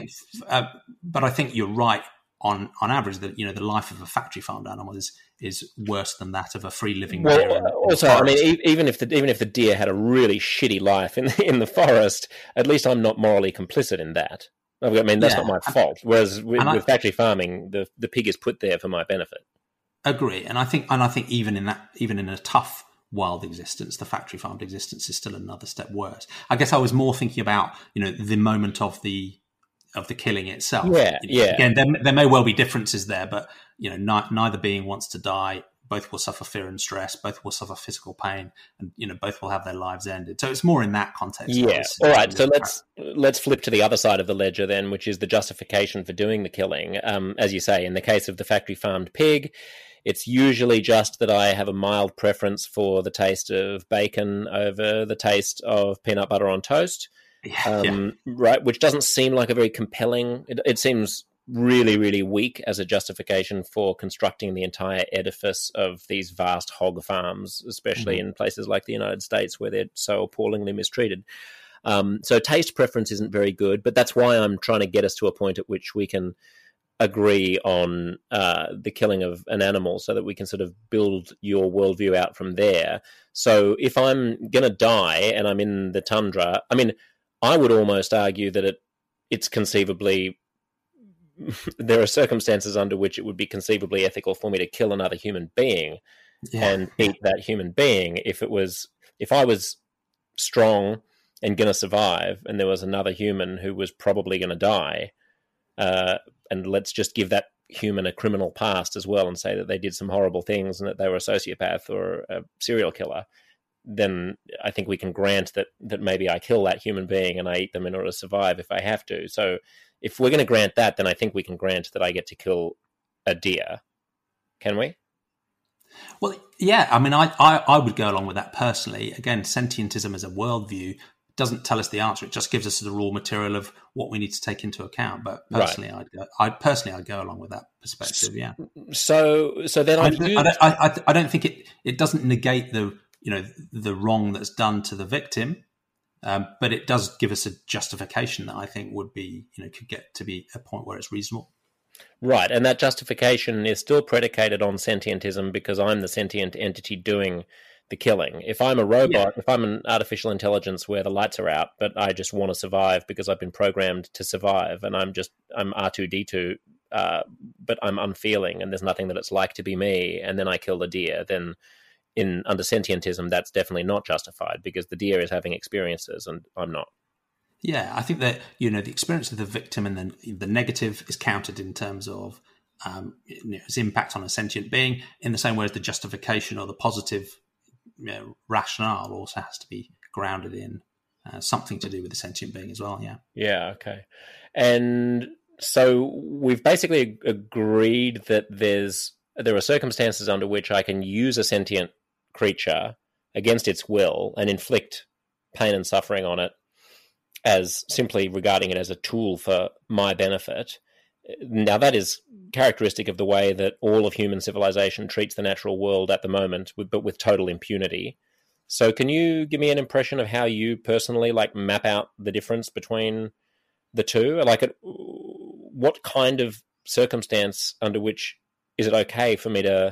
think you're right on average that the life of a factory farmed animal is worse than that of a free living deer. Well, also, I mean, even if the deer had a really shitty life in the forest, at least I'm not morally complicit in that. I mean, that's not my fault. Whereas with factory farming, the pig is put there for my benefit. Agree, and I think even in a tough wild existence, the factory farmed existence is still another step worse. I guess I was more thinking about the moment of the killing itself. Again, there may well be differences there, but neither being wants to die. Both will suffer fear and stress. Both will suffer physical pain, and both will have their lives ended. So it's more in that context. Yeah. All right. So let's flip to the other side of the ledger then, which is the justification for doing the killing. As you say, in the case of the factory farmed pig, it's usually just that I have a mild preference for the taste of bacon over the taste of peanut butter on toast. Right, which doesn't seem like a very compelling... It seems really, really weak as a justification for constructing the entire edifice of these vast hog farms, especially in places like the United States where they're so appallingly mistreated. So taste preference isn't very good, but that's why I'm trying to get us to a point at which we can agree on the killing of an animal so that we can sort of build your worldview out from there. So if I'm going to die and I'm in the tundra, I mean, I would almost argue that it's conceivably, there are circumstances under which it would be conceivably ethical for me to kill another human being and eat that human being if I was strong and going to survive and there was another human who was probably going to die, and let's just give that human a criminal past as well and say that they did some horrible things and that they were a sociopath or a serial killer, then I think we can grant that maybe I kill that human being and I eat them in order to survive if I have to. So if we're going to grant that, then I think we can grant that I get to kill a deer. Can we? Well, yeah. I mean, I would go along with that personally. Again, sentientism as a worldview doesn't tell us the answer. It just gives us the raw material of what we need to take into account. But personally, I'd go along with that perspective. Yeah. So then I don't think it doesn't negate the wrong that's done to the victim, but it does give us a justification that I think would be could get to be a point where it's reasonable. Right, and that justification is still predicated on sentientism because I'm the sentient entity doing the killing. If I'm a robot, if I'm an artificial intelligence where the lights are out, but I just want to survive because I've been programmed to survive, and I'm R2-D2, but I'm unfeeling, and there's nothing that it's like to be me, and then I kill the deer, then under sentientism, that's definitely not justified because the deer is having experiences and I'm not. Yeah, I think that the experience of the victim and then the negative is counted in terms of its impact on a sentient being, in the same way as the justification or the positive rationale also has to be grounded in something to do with the sentient being as well. Yeah. Okay. And so we've basically agreed that there are circumstances under which I can use a sentient creature against its will and inflict pain and suffering on it as simply regarding it as a tool for my benefit. Now, that is characteristic of the way that all of human civilization treats the natural world at the moment, but with total impunity. So can you give me an impression of how you personally map out the difference between the two? What kind of circumstance under which is it okay for me to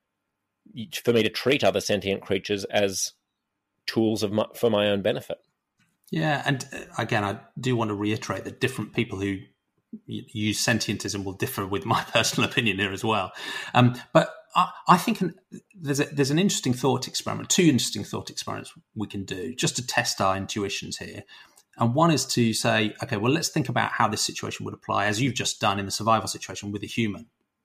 treat other sentient creatures as tools for my own benefit? Yeah, and again, I do want to reiterate that different people who use sentientism will differ with my personal opinion here as well. But I think there's an interesting thought experiment, two interesting thought experiments we can do just to test our intuitions here. And one is to say, okay, well, let's think about how this situation would apply, as you've just done in the survival situation with a human.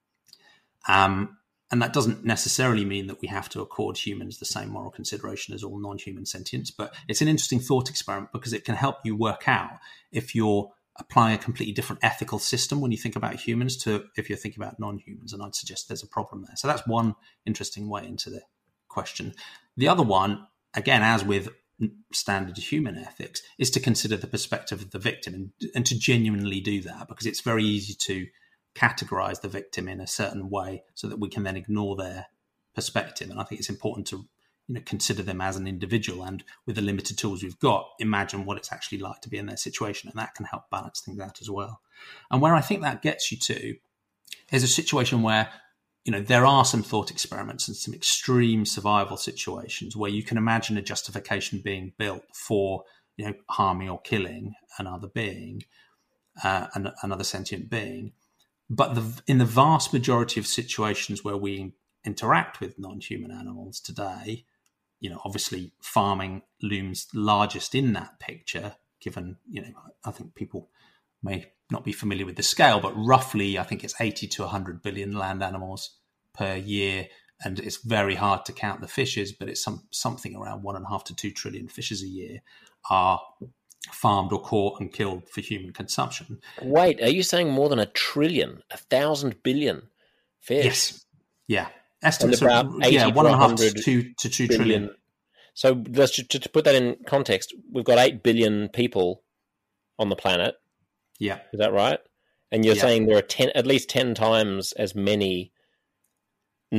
And that doesn't necessarily mean that we have to accord humans the same moral consideration as all non-human sentients, but it's an interesting thought experiment because it can help you work out if you're applying a completely different ethical system when you think about humans to if you're thinking about non-humans, and I'd suggest there's a problem there. So that's one interesting way into the question. The other one, again, as with standard human ethics, is to consider the perspective of the victim and to genuinely do that, because it's very easy to categorize the victim in a certain way so that we can then ignore their perspective. And I think it's important to consider them as an individual, and with the limited tools we've got, imagine what it's actually like to be in their situation, and that can help balance things out as well. And where I think that gets you to is a situation where there are some thought experiments and some extreme survival situations where you can imagine a justification being built for harming or killing another being, another sentient being. But in the vast majority of situations where we interact with non-human animals today, obviously farming looms largest in that picture, given, I think people may not be familiar with the scale, but roughly I think it's 80 to 100 billion land animals per year. And it's very hard to count the fishes, but it's something around 1.5 to 2 trillion fishes a year are farmed or caught and killed for human consumption. Wait, are you saying more than 1 trillion, 1,000 billion fish? Yes. Yeah. Estimates are 1.5 to 2 trillion. So to put that in context, we've got 8 billion people on the planet. Yeah. Is that right? And you're saying there are at least 10 times as many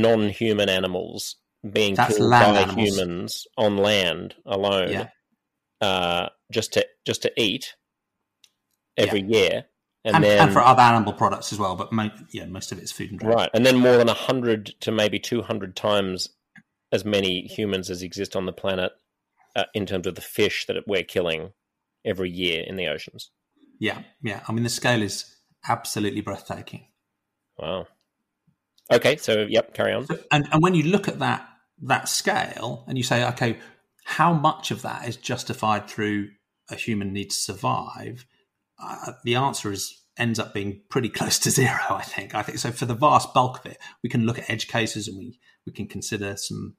non-human animals being killed by humans on land alone. Yeah. just to eat every year, and for other animal products as well. But most of it's food and drink. Right, and then more than 100 to maybe 200 times as many humans as exist on the planet in terms of the fish that we're killing every year in the oceans. Yeah. I mean, the scale is absolutely breathtaking. Wow. Okay, so carry on. And when you look at that scale and you say, okay, how much of that is justified through a human need to survive? The answer ends up being pretty close to zero, I think. So for the vast bulk of it, we can look at edge cases and we can consider some,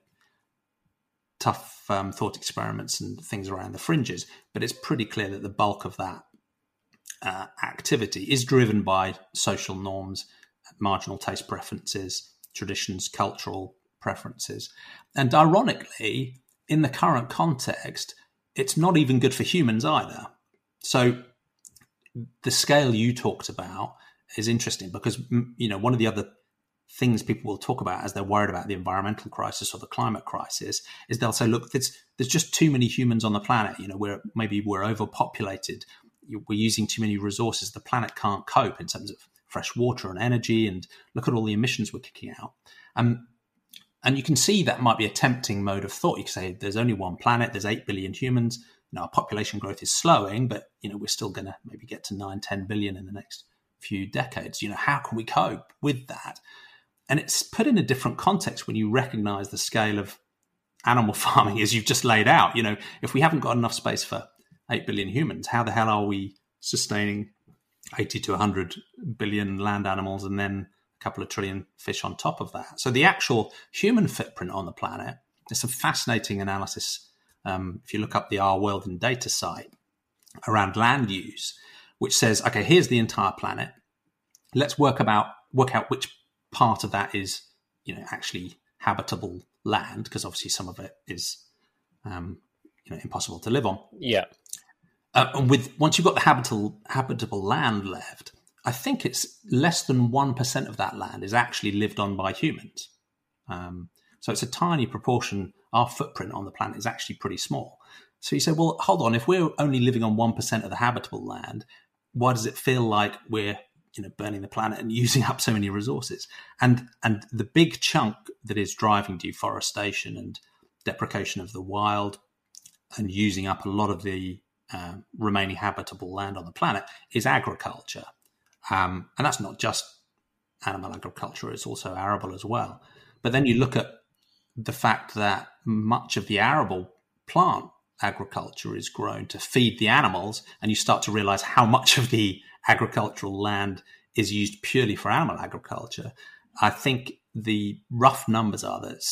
tough thought experiments and things around the fringes. But it's pretty clear that the bulk of that activity is driven by social norms, marginal taste preferences, traditions, cultural preferences. And ironically, in the current context, it's not even good for humans either. So the scale you talked about is interesting because, one of the other things people will talk about as they're worried about the environmental crisis or the climate crisis is they'll say, look, there's just too many humans on the planet. We're overpopulated. We're using too many resources. The planet can't cope in terms of fresh water and energy, and look at all the emissions we're kicking out. And you can see that might be a tempting mode of thought. You can say there's only one planet, there's 8 billion humans. Our population growth is slowing, but we're still going to maybe get to 9-10 billion in the next few decades. How can we cope with that? And it's put in a different context when you recognize the scale of animal farming as you've just laid out. If we haven't got enough space for 8 billion humans, how the hell are we sustaining 80 to 100 billion land animals and then a couple of trillion fish on top of that? So the actual human footprint on the planet, there's some fascinating analysis. If you look up the Our World in Data site around land use, which says, okay, here's the entire planet. Let's work out which part of that is, actually habitable land, because obviously some of it is, impossible to live on. Yeah. And once you've got the habitable land left, I think it's less than 1% of that land is actually lived on by humans. So it's a tiny proportion. Our footprint on the planet is actually pretty small. So you say, well, hold on, if we're only living on 1% of the habitable land, why does it feel like we're burning the planet and using up so many resources? And the big chunk that is driving deforestation and deprecation of the wild and using up a lot of the remaining habitable land on the planet is agriculture. And that's not just animal agriculture, it's also arable as well. But then you look at the fact that much of the arable plant agriculture is grown to feed the animals, and you start to realize how much of the agricultural land is used purely for animal agriculture. I think the rough numbers are that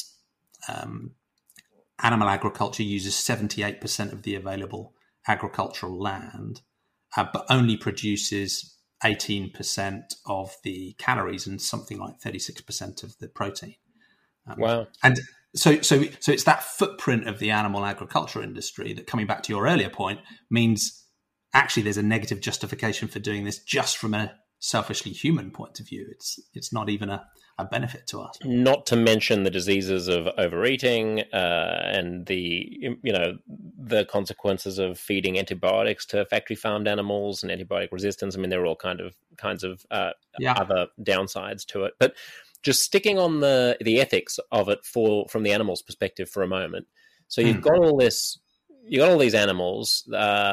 animal agriculture uses 78% of the available agricultural land, but only produces 18% of the calories and something like 36% of the protein. Wow. And so it's that footprint of the animal agriculture industry that, coming back to your earlier point, means actually there's a negative justification for doing this just from a selfishly human point of view. It's not even a benefit to us. Not to mention the diseases of overeating and the consequences of feeding antibiotics to factory farmed animals and antibiotic resistance. I mean, there are all kinds of other downsides to it. But just sticking on the ethics of it from the animal's perspective for a moment. So you've got all this, you've got all these animals.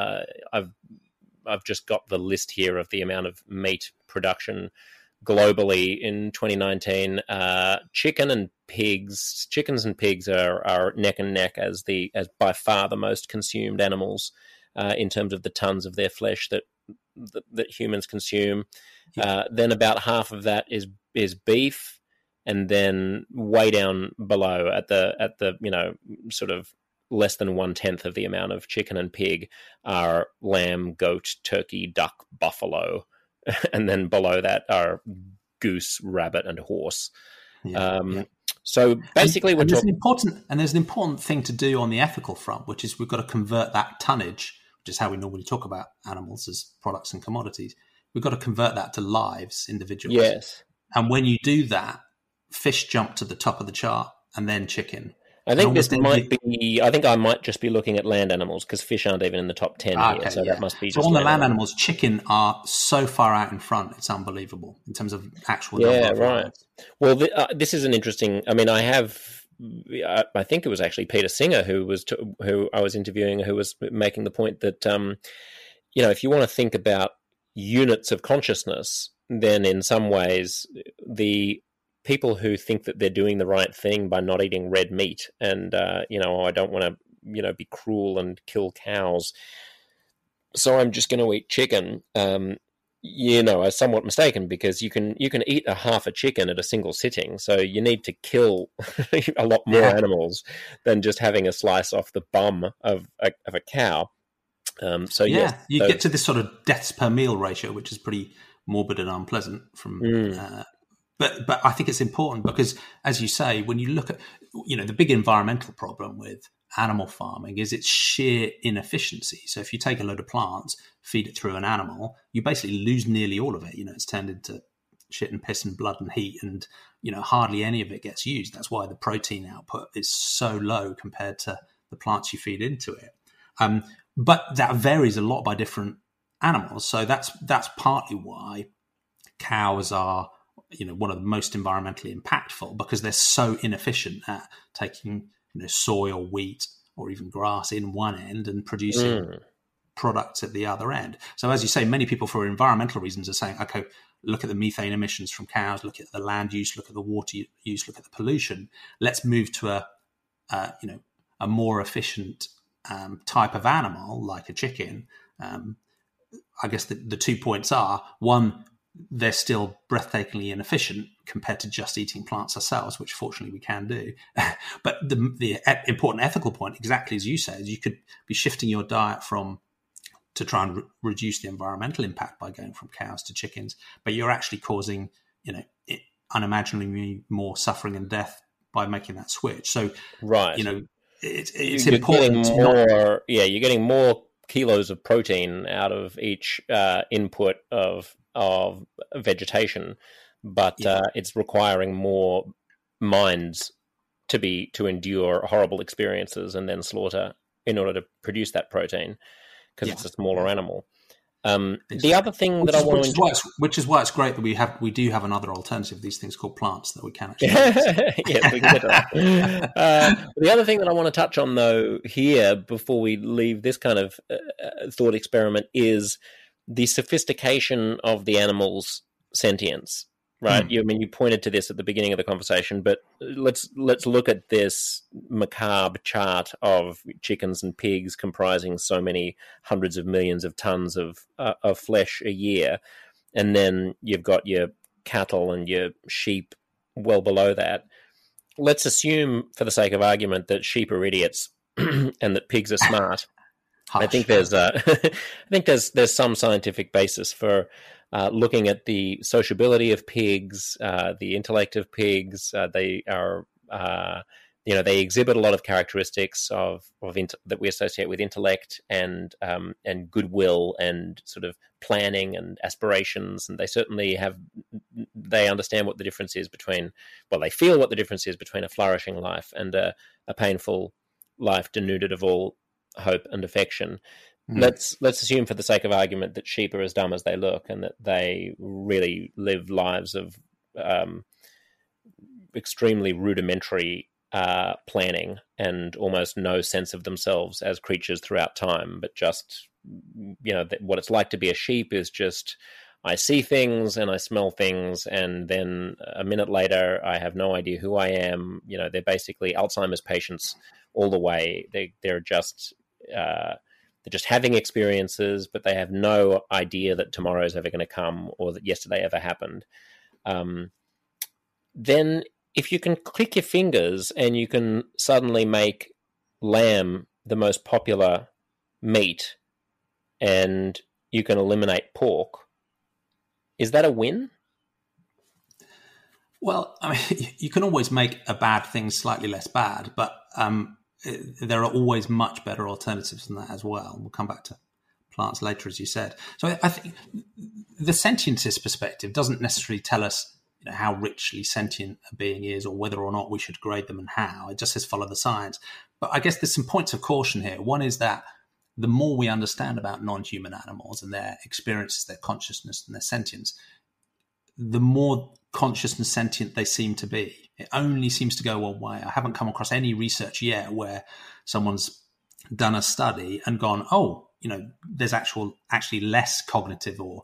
I've just got the list here of the amount of meat production globally in 2019. Chickens and pigs are neck and neck as by far the most consumed animals in terms of the tons of their flesh that humans consume. Then about half of that is beef. And then way down below at the sort of less than 1/10 of the amount of chicken and pig are lamb, goat, turkey, duck, buffalo, and then below that are goose, rabbit, and horse. So basically, there's an important thing to do on the ethical front, which is we've got to convert that tonnage, which is how we normally talk about animals as products and commodities. We've got to convert that to lives, individuals. Yes. And when you do that, fish jump to the top of the chart, and then chicken, I think this might be. I think I might just be looking at land animals because fish aren't even in the top 10 here. So that must be. So just on the land animals, chicken are so far out in front; it's unbelievable in terms of actual number of lions. Well, this is an interesting. I mean, I think it was actually Peter Singer who I was interviewing, who was making the point that if you want to think about units of consciousness, then in some ways the people who think that they're doing the right thing by not eating red meat and I don't want to be cruel and kill cows, so I'm just going to eat chicken, are somewhat mistaken, because you can eat a half a chicken at a single sitting. So you need to kill a lot more animals than just having a slice off the bum of a cow. Get to this sort of deaths per meal ratio, which is pretty morbid and unpleasant. But I think it's important because, as you say, when you look at the big environmental problem with animal farming is its sheer inefficiency. So if you take a load of plants, feed it through an animal, you basically lose nearly all of it. It's turned into shit and piss and blood and heat, and hardly any of it gets used. That's why the protein output is so low compared to the plants you feed into it. But that varies a lot by different animals. So that's partly why cows are one of the most environmentally impactful, because they're so inefficient at taking soy or wheat or even grass in one end and producing products at the other end. So as you say, many people for environmental reasons are saying, okay, look at the methane emissions from cows, look at the land use, look at the water use, look at the pollution. Let's move to a more efficient type of animal like a chicken. I guess the 2 points are, one, they're still breathtakingly inefficient compared to just eating plants ourselves, which fortunately we can do. But the important ethical point, exactly as you said, is you could be shifting your diet to try and reduce the environmental impact by going from cows to chickens, but you're actually causing unimaginably more suffering and death by making that switch. So it's important. You're getting more kilos of protein out of each input of vegetation, but it's requiring more minds to endure horrible experiences and then slaughter in order to produce that protein, because it's a smaller animal. Exactly. The other thing which is why it's great that we do have another alternative, these things called plants, that we can actually we can get to that. The other thing that I want to touch on though here before we leave this kind of thought experiment is the sophistication of the animal's sentience, right? You pointed to this at the beginning of the conversation, but let's look at this macabre chart of chickens and pigs comprising so many hundreds of millions of tons of flesh a year, and then you've got your cattle and your sheep well below that. Let's assume, for the sake of argument, that sheep are idiots and that pigs are smart. I think there's some scientific basis for looking at the sociability of pigs, the intellect of pigs. They are, they exhibit a lot of characteristics that we associate with intellect and goodwill and sort of planning and aspirations. And they certainly they understand what the difference is they feel what the difference is between a flourishing life and a painful life denuded of all hope and affection. Let's assume, for the sake of argument, that sheep are as dumb as they look and that they really live lives of extremely rudimentary planning and almost no sense of themselves as creatures throughout time, but just what it's like to be a sheep is just, I see things and I smell things, and then a minute later I have no idea who I am. They're basically Alzheimer's patients all the way. They're just having experiences, but they have no idea that tomorrow is ever going to come or that yesterday ever happened. Then if you can click your fingers and you can suddenly make lamb the most popular meat and you can eliminate pork, is that a win? Well, I mean, you can always make a bad thing slightly less bad, but there are always much better alternatives than that as well. We'll come back to plants later, as you said. So I think the sentientist perspective doesn't necessarily tell us how richly sentient a being is, or whether or not we should grade them and how. It just says follow the science. But I guess there's some points of caution here. One is that the more we understand about non-human animals and their experiences, their consciousness and their sentience, the more conscious and sentient they seem to be. It only seems to go one way. I haven't come across any research yet where someone's done a study and gone, there's actually less cognitive or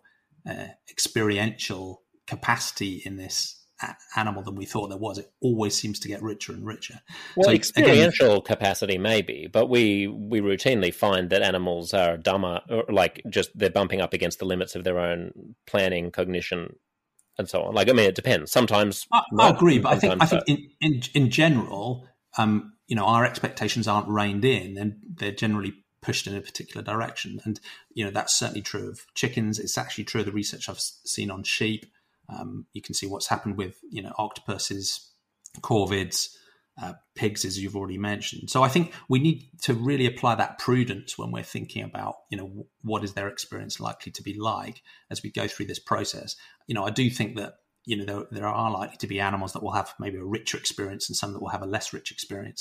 experiential capacity in this animal than we thought there was. It always seems to get richer and richer. Well, so, experiential capacity maybe, but we routinely find that animals are dumber, or like just they're bumping up against the limits of their own planning, cognition, and so on. Like, I mean, it depends. Sometimes I agree, but I think in general, our expectations aren't reined in, and they're generally pushed in a particular direction. And that's certainly true of chickens. It's actually true of the research I've seen on sheep. You can see what's happened with octopuses, corvids, pigs, as you've already mentioned. So I think we need to really apply that prudence when we're thinking about what is their experience likely to be like as we go through this process. I do think that there are likely to be animals that will have maybe a richer experience and some that will have a less rich experience.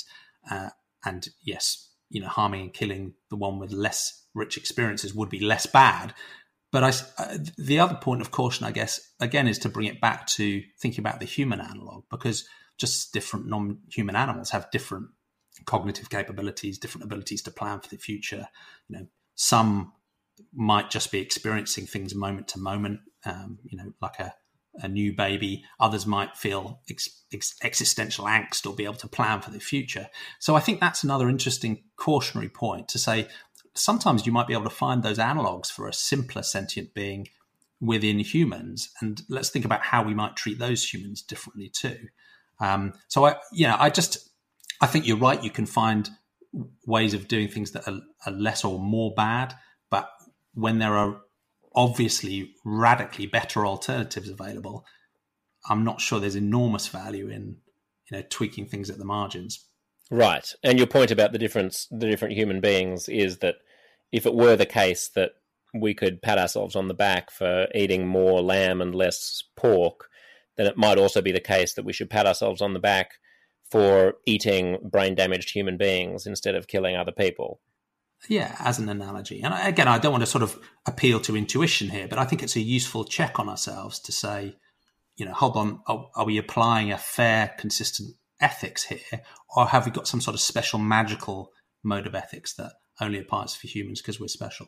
And yes, harming and killing the one with less rich experiences would be less bad. But the other point of caution, I guess, again, is to bring it back to thinking about the human analog, because just different non-human animals have different cognitive capabilities, different abilities to plan for the future. Some might just be experiencing things moment to moment, like a new baby. Others might feel existential angst or be able to plan for the future. So I think that's another interesting cautionary point to say, sometimes you might be able to find those analogs for a simpler sentient being within humans. And let's think about how we might treat those humans differently too. So I think you're right. You can find ways of doing things that are less or more bad, but when there are obviously radically better alternatives available, I'm not sure there's enormous value in, tweaking things at the margins. Right. And your point about the different human beings is that if it were the case that we could pat ourselves on the back for eating more lamb and less pork, then it might also be the case that we should pat ourselves on the back for eating brain-damaged human beings instead of killing other people. Yeah, as an analogy. And again, I don't want to sort of appeal to intuition here, but I think it's a useful check on ourselves to say, hold on, are we applying a fair, consistent ethics here, or have we got some sort of special magical mode of ethics that only applies for humans because we're special?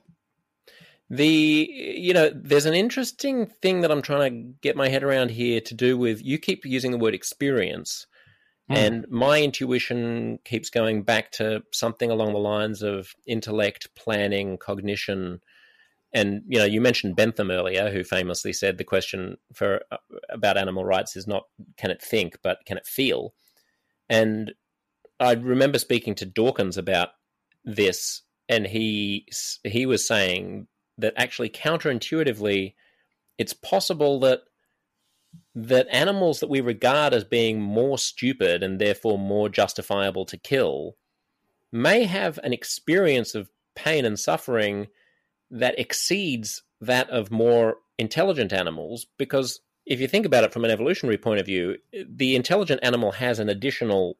There's an interesting thing that I'm trying to get my head around here to do with, you keep using the word experience, and my intuition keeps going back to something along the lines of intellect, planning, cognition. And, you mentioned Bentham earlier, who famously said the question about animal rights is not can it think, but can it feel? And I remember speaking to Dawkins about this, and he was saying that actually counterintuitively, it's possible that animals that we regard as being more stupid and therefore more justifiable to kill may have an experience of pain and suffering that exceeds that of more intelligent animals, because if you think about it from an evolutionary point of view, the intelligent animal has an additional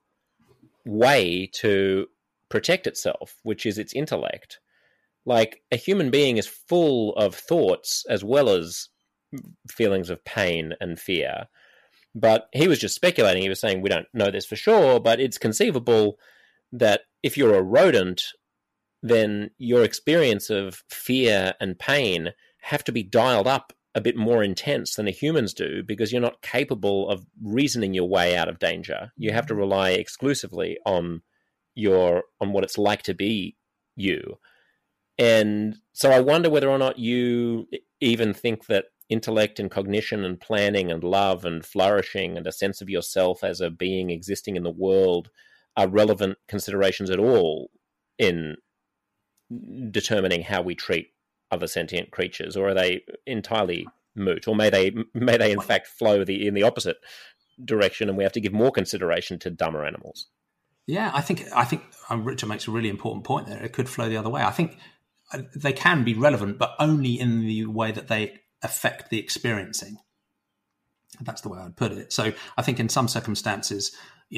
way to protect itself, which is its intellect. Like, a human being is full of thoughts as well as feelings of pain and fear. But he was just speculating. He was saying, we don't know this for sure, but it's conceivable that if you're a rodent, then your experience of fear and pain have to be dialed up a bit more intense than the humans do, because you're not capable of reasoning your way out of danger. You have to rely exclusively on what it's like to be you. And so I wonder whether or not you even think that intellect and cognition and planning and love and flourishing and a sense of yourself as a being existing in the world are relevant considerations at all in determining how we treat other sentient creatures, or are they entirely moot, or may they in fact flow in the opposite direction, and we have to give more consideration to dumber animals? Yeah, I think Richard makes a really important point there. It could flow the other way. I think they can be relevant, but only in the way that they affect the experiencing. That's the way I'd put it. So I think in some circumstances,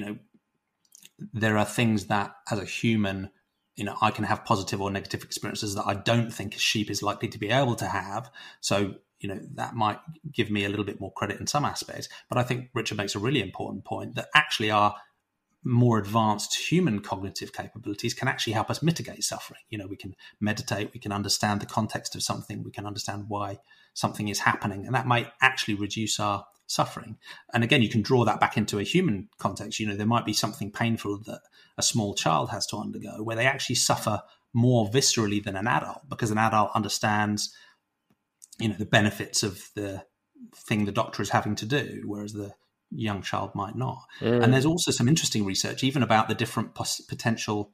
there are things that as a human, I can have positive or negative experiences that I don't think a sheep is likely to be able to have. So, that might give me a little bit more credit in some aspects. But I think Richard makes a really important point that actually our more advanced human cognitive capabilities can actually help us mitigate suffering. We can meditate, we can understand the context of something, we can understand why something is happening, and that might actually reduce our suffering. And again, you can draw that back into a human context. There might be something painful that a small child has to undergo where they actually suffer more viscerally than an adult, because an adult understands, the benefits of the thing the doctor is having to do, whereas the young child might not. And there's also some interesting research even about the different potential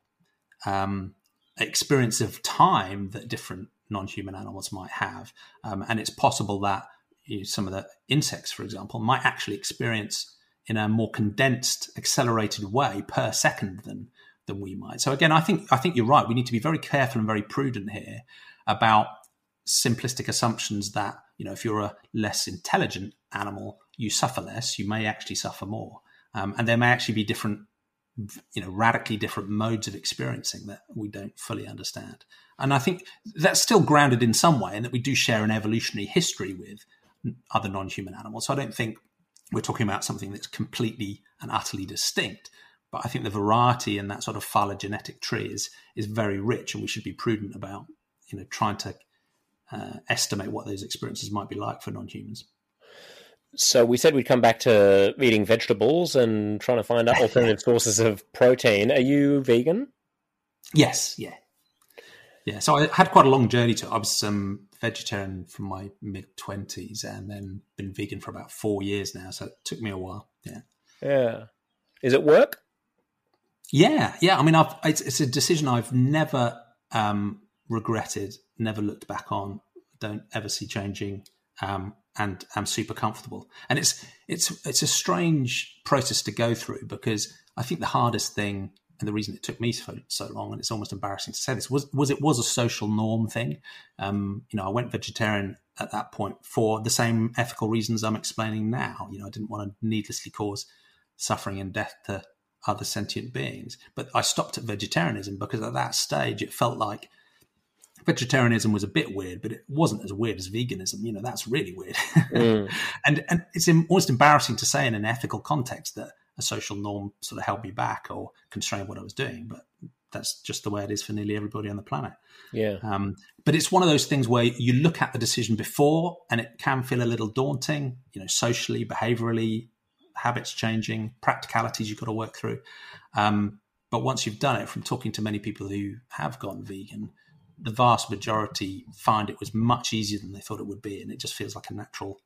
experience of time that different non-human animals might have. And it's possible that some of the insects, for example, might actually experience in a more condensed, accelerated way per second than we might. So again, I think you're right. We need to be very careful and very prudent here about simplistic assumptions that, if you're a less intelligent animal, you suffer less, you may actually suffer more. And there may actually be different, radically different modes of experiencing that we don't fully understand. And I think that's still grounded in some way, and that we do share an evolutionary history with other non-human animals. So I don't think we're talking about something that's completely and utterly distinct. But I think the variety in that sort of phylogenetic tree is very rich, and we should be prudent about, trying to estimate what those experiences might be like for non-humans. So we said we'd come back to eating vegetables and trying to find out alternative sources of protein. Are you vegan? Yes, yeah. So I had quite a long journey to it. I was vegetarian from my mid-20s and then been vegan for about 4 years now. So it took me a while. Yeah. Is it work? Yeah. I mean, it's a decision I've never regretted, never looked back on, don't ever see changing, and I'm super comfortable. And it's a strange process to go through, because I think the hardest thing, and the reason it took me so long, and it's almost embarrassing to say this, was it was a social norm thing. I went vegetarian at that point for the same ethical reasons I'm explaining now. I didn't want to needlessly cause suffering and death to other sentient beings. But I stopped at vegetarianism because at that stage it felt like vegetarianism was a bit weird, but it wasn't as weird as veganism. That's really weird. And it's almost embarrassing to say in an ethical context that a social norm sort of held me back or constrained what I was doing. But that's just the way it is for nearly everybody on the planet. Yeah. But it's one of those things where you look at the decision before and it can feel a little daunting, socially, behaviorally, habits changing, practicalities you've got to work through. But once you've done it, from talking to many people who have gone vegan, the vast majority find it was much easier than they thought it would be. And it just feels like a natural,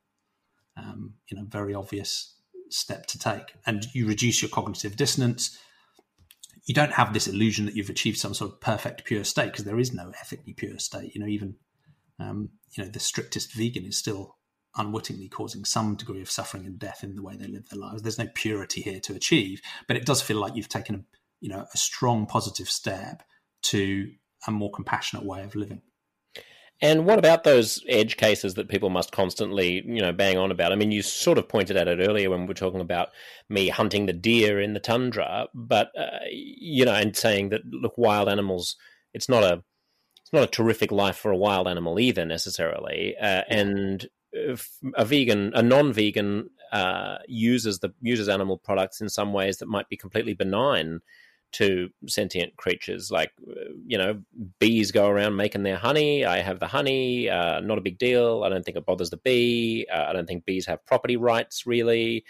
very obvious step to take. And you reduce your cognitive dissonance. You don't have this illusion that you've achieved some sort of perfect pure state, because there is no ethically pure state. Even the strictest vegan is still unwittingly causing some degree of suffering and death in the way they live their lives. There's no purity here to achieve, but it does feel like you've taken a strong positive step to a more compassionate way of living. And what about those edge cases that people must constantly, bang on about? I mean, you sort of pointed at it earlier when we were talking about me hunting the deer in the tundra, but, and saying that, look, wild animals, it's not a terrific life for a wild animal either necessarily. And if a non-vegan uses animal products in some ways that might be completely benign to sentient creatures. Like, bees go around making their honey. I have the honey, not a big deal. I don't think it bothers the bee. I don't think bees have property rights, really.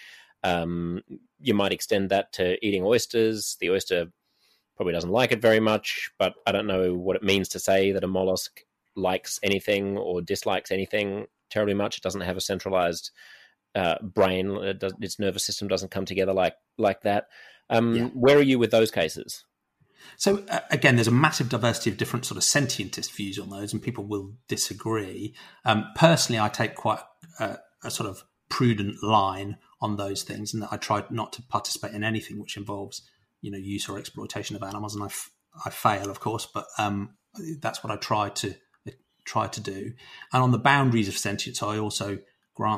You might extend that to eating oysters. The oyster probably doesn't like it very much, but I don't know what it means to say that a mollusk likes anything or dislikes anything terribly much. It doesn't have a centralized brain. Its nervous system doesn't come together like that. Where are you with those cases? So again, there's a massive diversity of different sort of sentientist views on those, and people will disagree. Personally, I take quite a sort of prudent line on those things, and that I try not to participate in anything which involves, use or exploitation of animals. And I fail, of course, but that's what I try to do. And on the boundaries of sentience, I also grant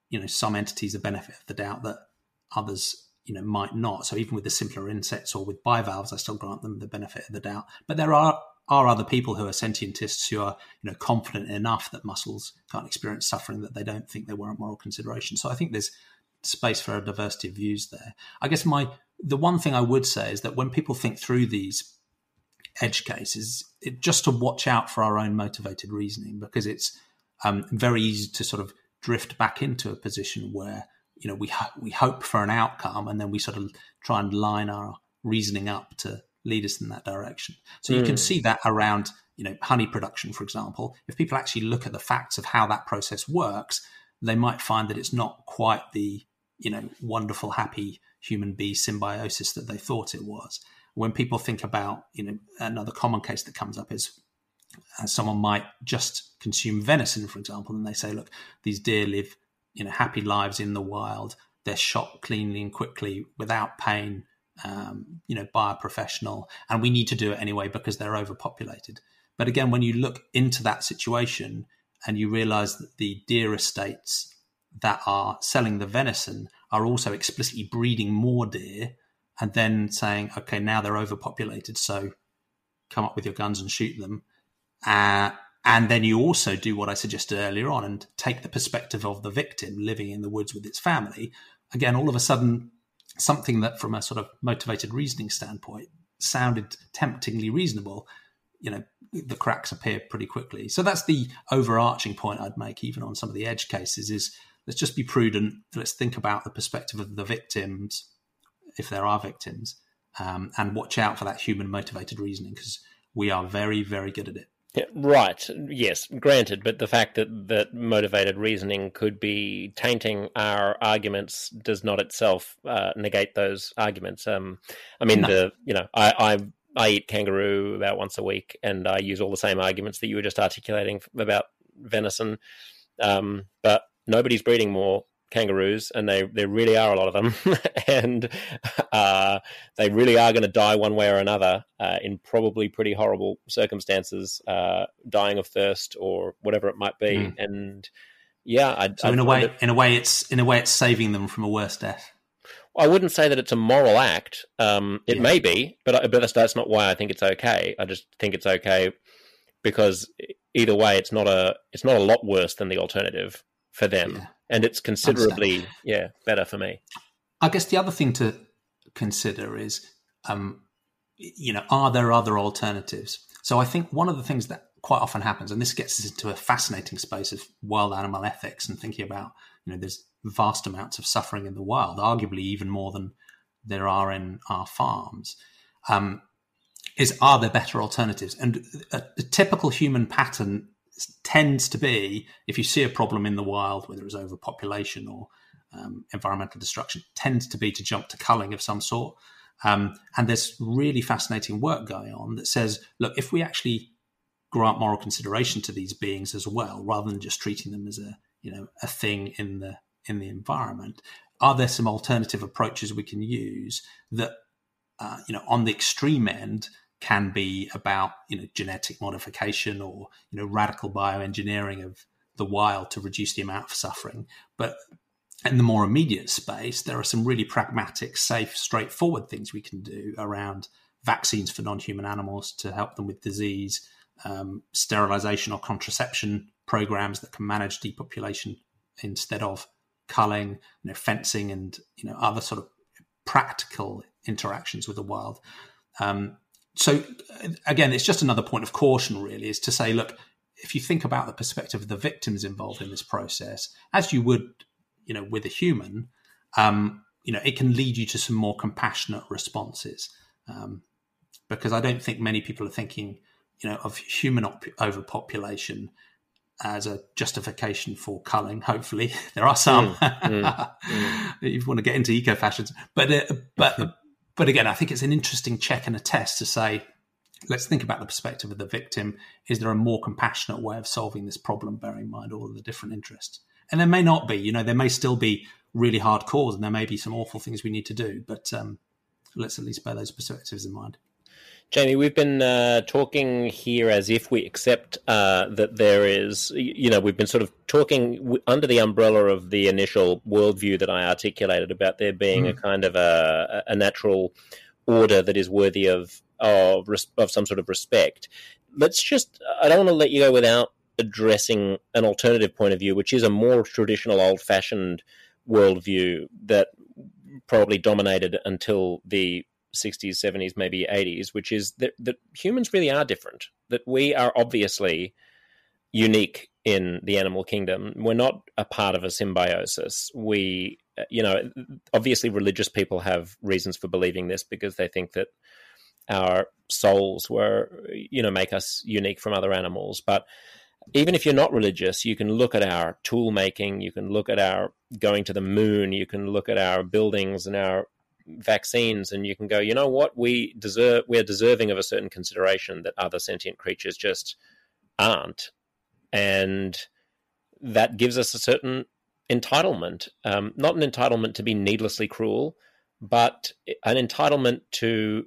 some entities the benefit of the doubt that others, might not. So even with the simpler insects or with bivalves, I still grant them the benefit of the doubt. But there are other people who are sentientists who are, confident enough that mussels can't experience suffering that they don't think they warrant moral consideration. So I think there's space for a diversity of views there. I guess the one thing I would say is that when people think through these edge cases, just to watch out for our own motivated reasoning, because it's very easy to sort of drift back into a position where we hope for an outcome and then we sort of try and line our reasoning up to lead us in that direction. So you can see that around honey production, for example. If people actually look at the facts of how that process works, they might find that it's not quite the wonderful, happy human bee symbiosis that they thought it was. When people think about another common case that comes up is someone might just consume venison, for example, and they say, look, these deer live happy lives in the wild. They're shot cleanly and quickly without pain, by a professional, and we need to do it anyway because they're overpopulated. But again, when you look into that situation and you realize that the deer estates that are selling the venison are also explicitly breeding more deer and then saying, okay, now they're overpopulated, so come up with your guns and shoot them. And then you also do what I suggested earlier on and take the perspective of the victim living in the woods with its family. Again, all of a sudden, something that from a sort of motivated reasoning standpoint sounded temptingly reasonable, the cracks appear pretty quickly. So that's the overarching point I'd make, even on some of the edge cases, is let's just be prudent. Let's think about the perspective of the victims, if there are victims, and watch out for that human motivated reasoning, because we are very, very good at it. Yeah, right. Yes, granted, but the fact that motivated reasoning could be tainting our arguments does not itself negate those arguments. I eat kangaroo about once a week, and I use all the same arguments that you were just articulating about venison. But nobody's breeding more kangaroos, and there really are a lot of them, and they really are going to die one way or another in probably pretty horrible circumstances, dying of thirst or whatever it might be. And yeah, in a way, it's saving them from a worse death. I wouldn't say that it's a moral act. It may be, but that's not why I think it's okay. I just think it's okay because either way, it's not a lot worse than the alternative for them. Yeah. And it's considerably, better for me. I guess the other thing to consider is, are there other alternatives? So I think one of the things that quite often happens, and this gets us into a fascinating space of wild animal ethics and thinking about, there's vast amounts of suffering in the wild, arguably even more than there are in our farms, are there better alternatives? And a typical human pattern tends to be, if you see a problem in the wild, whether it's overpopulation or environmental destruction, tends to be to jump to culling of some sort. And there's really fascinating work going on that says, look, if we actually grant moral consideration to these beings as well, rather than just treating them as a thing in the environment, are there some alternative approaches we can use that, on the extreme end, can be about genetic modification or radical bioengineering of the wild to reduce the amount of suffering. But in the more immediate space, there are some really pragmatic, safe, straightforward things we can do around vaccines for non-human animals to help them with disease, sterilization or contraception programs that can manage depopulation instead of culling, fencing, and other sort of practical interactions with the wild. So again, it's just another point of caution, really, is to say, look, if you think about the perspective of the victims involved in this process, as you would, with a human, it can lead you to some more compassionate responses. Because I don't think many people are thinking, of human overpopulation as a justification for culling. Hopefully, there are some. If you want to get into eco-fascism, But again, I think it's an interesting check and a test to say, let's think about the perspective of the victim. Is there a more compassionate way of solving this problem, bearing in mind all of the different interests? And there may not be. There may still be really hard calls, and there may be some awful things we need to do. But let's at least bear those perspectives in mind. Jamie, we've been talking here as if we accept that there is, we've been sort of talking under the umbrella of the initial worldview that I articulated about there being a kind of a natural order that is worthy of some sort of respect. I don't want to let you go without addressing an alternative point of view, which is a more traditional, old-fashioned worldview that probably dominated until the 60s, 70s, maybe 80s, which is that humans really are different, that we are obviously unique in the animal kingdom. We're not a part of a symbiosis. We, obviously religious people have reasons for believing this because they think that our souls make us unique from other animals. But even if you're not religious, you can look at our tool making, you can look at our going to the moon, you can look at our buildings and our vaccines, and you can go, you know what, we're deserving of a certain consideration that other sentient creatures just aren't. And that gives us a certain entitlement, not an entitlement to be needlessly cruel, but an entitlement to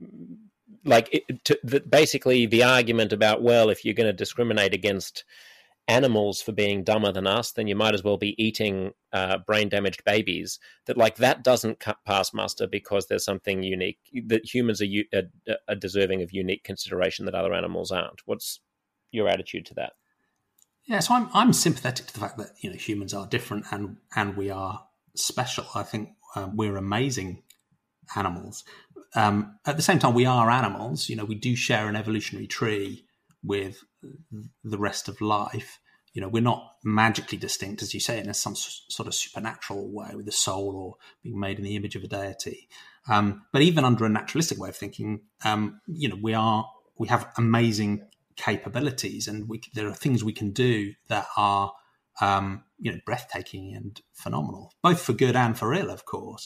basically the argument about, well, if you're going to discriminate against animals for being dumber than us, then you might as well be eating brain-damaged babies. That doesn't pass muster because there's something unique, that humans are deserving of unique consideration that other animals aren't. What's your attitude to that? Yeah, so I'm sympathetic to the fact that humans are different and we are special. I think we're amazing animals. At the same time, we are animals. We do share an evolutionary tree with the rest of life. We're not magically distinct, as you say, in some sort of supernatural way with a soul or being made in the image of a deity. But even under a naturalistic way of thinking, we have amazing capabilities, and there are things we can do that are breathtaking and phenomenal, both for good and for ill, of course.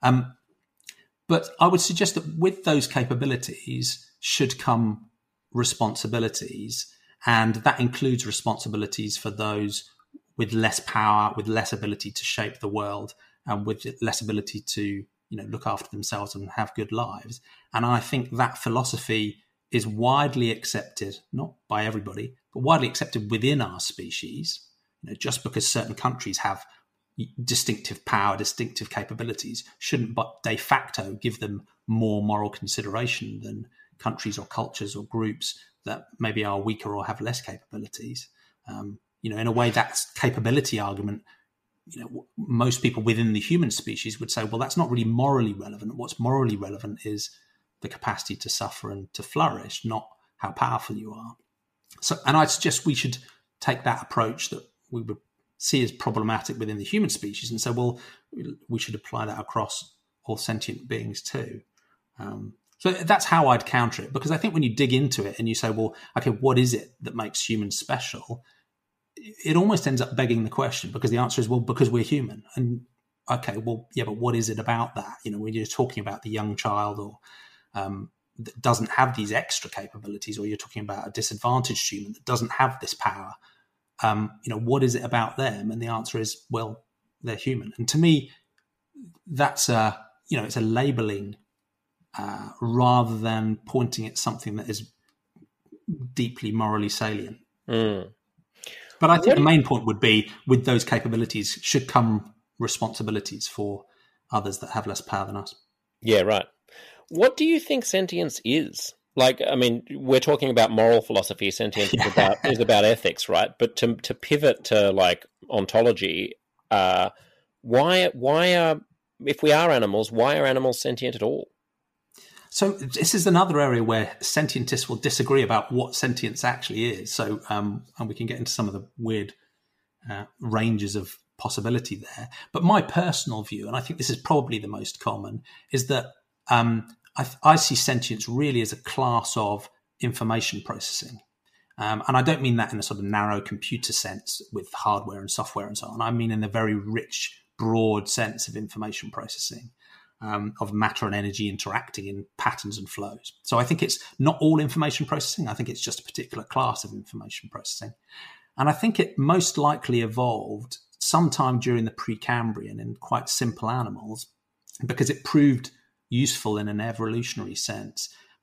But I would suggest that with those capabilities should come responsibilities, and that includes responsibilities for those with less power, with less ability to shape the world, and with less ability to look after themselves and have good lives. And I think that philosophy is widely accepted, not by everybody, but widely accepted within our species. Just because certain countries have distinctive power, distinctive capabilities, shouldn't but de facto give them more moral consideration than countries or cultures or groups that maybe are weaker or have less capabilities. In a way, that capability argument, most people within the human species would say, well, that's not really morally relevant. What's morally relevant is the capacity to suffer and to flourish, not how powerful you are. So, and I suggest we should take that approach that we would see as problematic within the human species and say, well, we should apply that across all sentient beings too. So that's how I'd counter it, because I think when you dig into it and you say, well, okay, what is it that makes humans special? It almost ends up begging the question, because the answer is, well, because we're human. And okay, well, yeah, but what is it about that? When you're talking about the young child or that doesn't have these extra capabilities, or you're talking about a disadvantaged human that doesn't have this power, what is it about them? And the answer is, well, they're human. And to me, that's it's a labeling rather than pointing at something that is deeply morally salient. But I think the main point would be, with those capabilities should come responsibilities for others that have less power than us. Yeah, right. What do you think sentience is? We're talking about moral philosophy. Sentience is about ethics, right? But to pivot to ontology, why are, if we are animals, why are animals sentient at all? So this is another area where sentientists will disagree about what sentience actually is. So, and we can get into some of the weird ranges of possibility there. But my personal view, and I think this is probably the most common, is that I see sentience really as a class of information processing. And I don't mean that in a sort of narrow computer sense with hardware and software and so on. I mean in a very rich, broad sense of information processing, of matter and energy interacting in patterns and flows. So I think it's not all information processing. I think it's just a particular class of information processing. And I think it most likely evolved sometime during the Precambrian in quite simple animals, because it proved useful in an evolutionary sense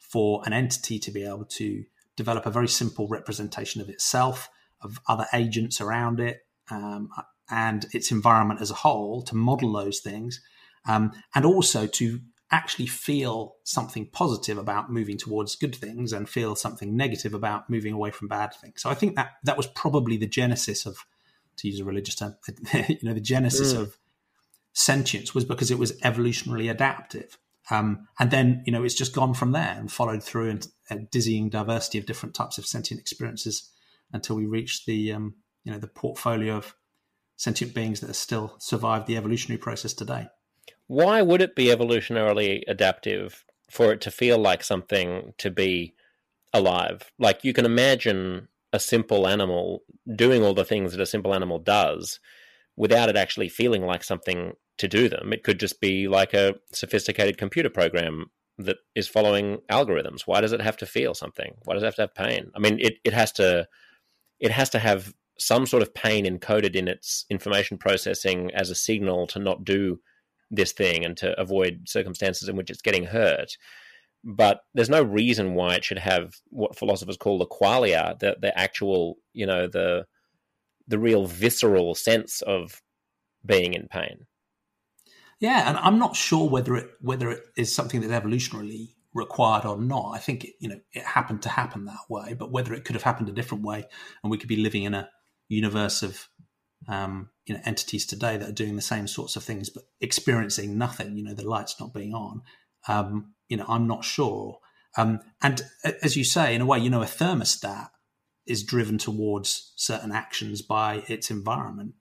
for an entity to be able to develop a very simple representation of itself, of other agents around it, and its environment as a whole, to model those things, and also to actually feel something positive about moving towards good things and feel something negative about moving away from bad things. So I think that was probably the genesis of, to use a religious term, the genesis of sentience, was because it was evolutionarily adaptive. And then, it's just gone from there and followed through in a dizzying diversity of different types of sentient experiences until we reach the portfolio of sentient beings that have still survived the evolutionary process today. Why would it be evolutionarily adaptive for it to feel like something to be alive? Like, you can imagine a simple animal doing all the things that a simple animal does without it actually feeling like something to do them. It could just be like a sophisticated computer program that is following algorithms. Why does it have to feel something? Why does it have to have pain? I mean, it has to have some sort of pain encoded in its information processing as a signal to not do this thing and to avoid circumstances in which it's getting hurt. But there's no reason why it should have what philosophers call the qualia, the actual, the real visceral sense of being in pain. Yeah, and I'm not sure whether it is something that's evolutionarily required or not. I think it happened to happen that way, but whether it could have happened a different way, and we could be living in a universe of entities today that are doing the same sorts of things but experiencing nothing, the lights not being on, I'm not sure. And as you say, in a way, a thermostat is driven towards certain actions by its environment.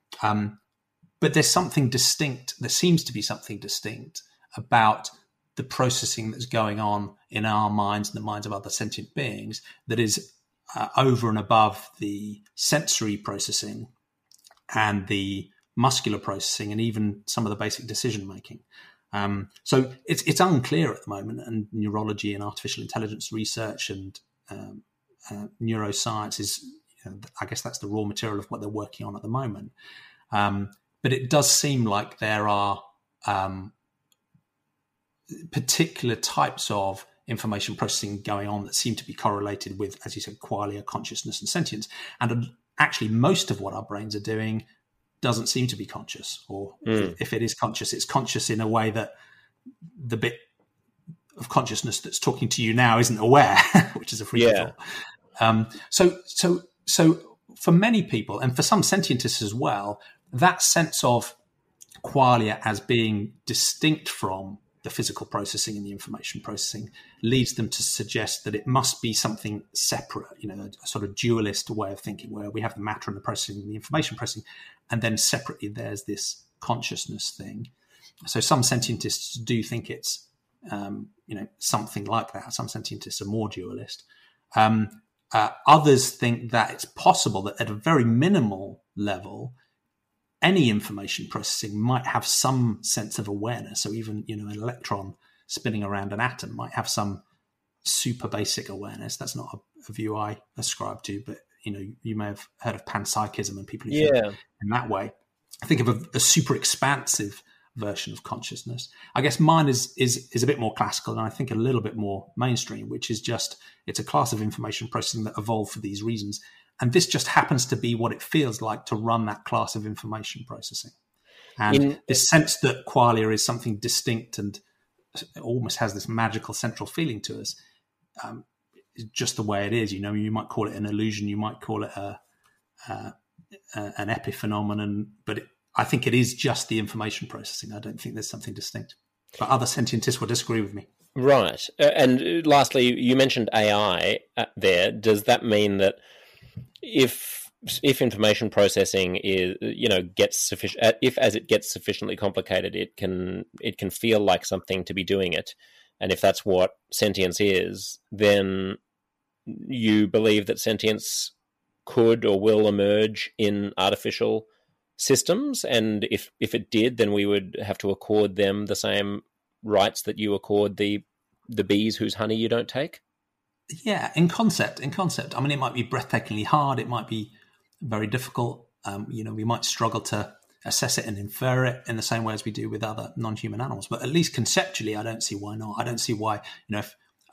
But there's something distinct, there seems to be something distinct about the processing that's going on in our minds and the minds of other sentient beings that is over and above the sensory processing and the muscular processing and even some of the basic decision making. So it's unclear at the moment, and neurology and artificial intelligence research and neuroscience is, I guess that's the raw material of what they're working on at the moment. But it does seem like there are particular types of information processing going on that seem to be correlated with, as you said, qualia, consciousness, and sentience. And actually, most of what our brains are doing doesn't seem to be conscious, or if it is conscious, it's conscious in a way that the bit of consciousness that's talking to you now isn't aware, which is a freak of thought. So for many people, and for some scientists as well, that sense of qualia as being distinct from the physical processing and the information processing leads them to suggest that it must be something separate, a sort of dualist way of thinking, where we have the matter and the processing and the information processing, and then separately there's this consciousness thing. So some scientists do think it's something like that. Some scientists are more dualist. Others think that it's possible that at a very minimal level, any information processing might have some sense of awareness. So even, an electron spinning around an atom might have some super basic awareness. That's not a view I ascribe to, but, you may have heard of panpsychism and people who think in that way. I think of a super expansive version of consciousness. I guess mine is a bit more classical, and I think a little bit more mainstream, which is just, it's a class of information processing that evolved for these reasons. And this just happens to be what it feels like to run that class of information processing. And this sense that qualia is something distinct and almost has this magical central feeling to us, is just the way it is. You might call it an illusion, you might call it an epiphenomenon, but I think it is just the information processing. I don't think there's something distinct. But other sentientists will disagree with me. Right. And lastly, you mentioned AI there. Does that mean that if information processing is, gets sufficient, if as it gets sufficiently complicated, it can feel like something to be doing it, and if that's what sentience is, then you believe that sentience could or will emerge in artificial systems, and if it did, then we would have to accord them the same rights that you accord the bees whose honey you don't take? Yeah, in concept. I mean, it might be breathtakingly hard. It might be very difficult. We might struggle to assess it and infer it in the same way as we do with other non-human animals. But at least conceptually, I don't see why not. I don't see why, if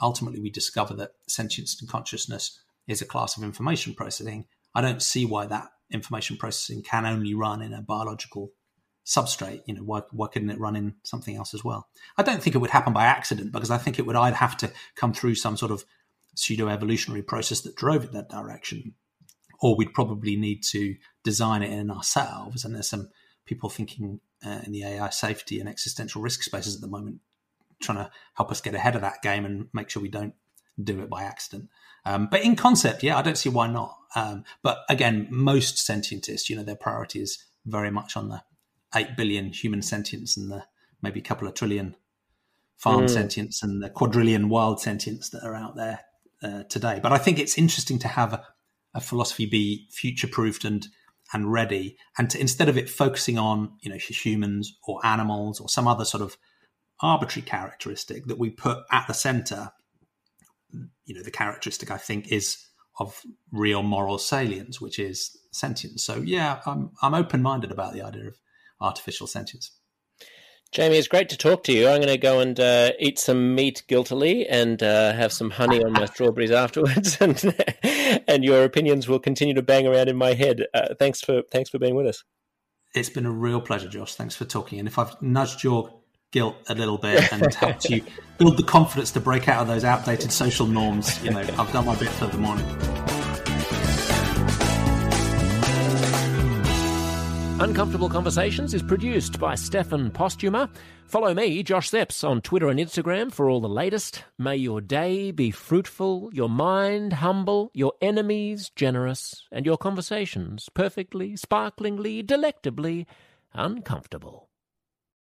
ultimately we discover that sentience and consciousness is a class of information processing, I don't see why that information processing can only run in a biological substrate. Why couldn't it run in something else as well? I don't think it would happen by accident, because I think it would either have to come through some sort of pseudo-evolutionary process that drove it that direction, or we'd probably need to design it in ourselves. And there's some people thinking in the AI safety and existential risk spaces at the moment, trying to help us get ahead of that game and make sure we don't do it by accident. But in concept, I don't see why not. But again, most sentientists, their priority is very much on the 8 billion human sentience and the maybe a couple of trillion farm sentience and the quadrillion wild sentience that are out there today. But I think it's interesting to have a philosophy be future-proofed and ready, and to, instead of it focusing on humans or animals or some other sort of arbitrary characteristic that we put at the center, the characteristic I think is of real moral salience, which is sentience. So I'm open-minded about the idea of artificial sentience. Jamie, it's great to talk to you. I'm going to go and eat some meat guiltily and have some honey on my strawberries afterwards, and your opinions will continue to bang around in my head. Thanks for being with us. It's been a real pleasure, Josh. Thanks for talking. And if I've nudged your guilt a little bit and helped you build the confidence to break out of those outdated social norms, I've done my bit for the morning. Uncomfortable Conversations is produced by Stefan Postuma. Follow me, Josh Szeps, on Twitter and Instagram for all the latest. May your day be fruitful, your mind humble, your enemies generous, and your conversations perfectly, sparklingly, delectably uncomfortable.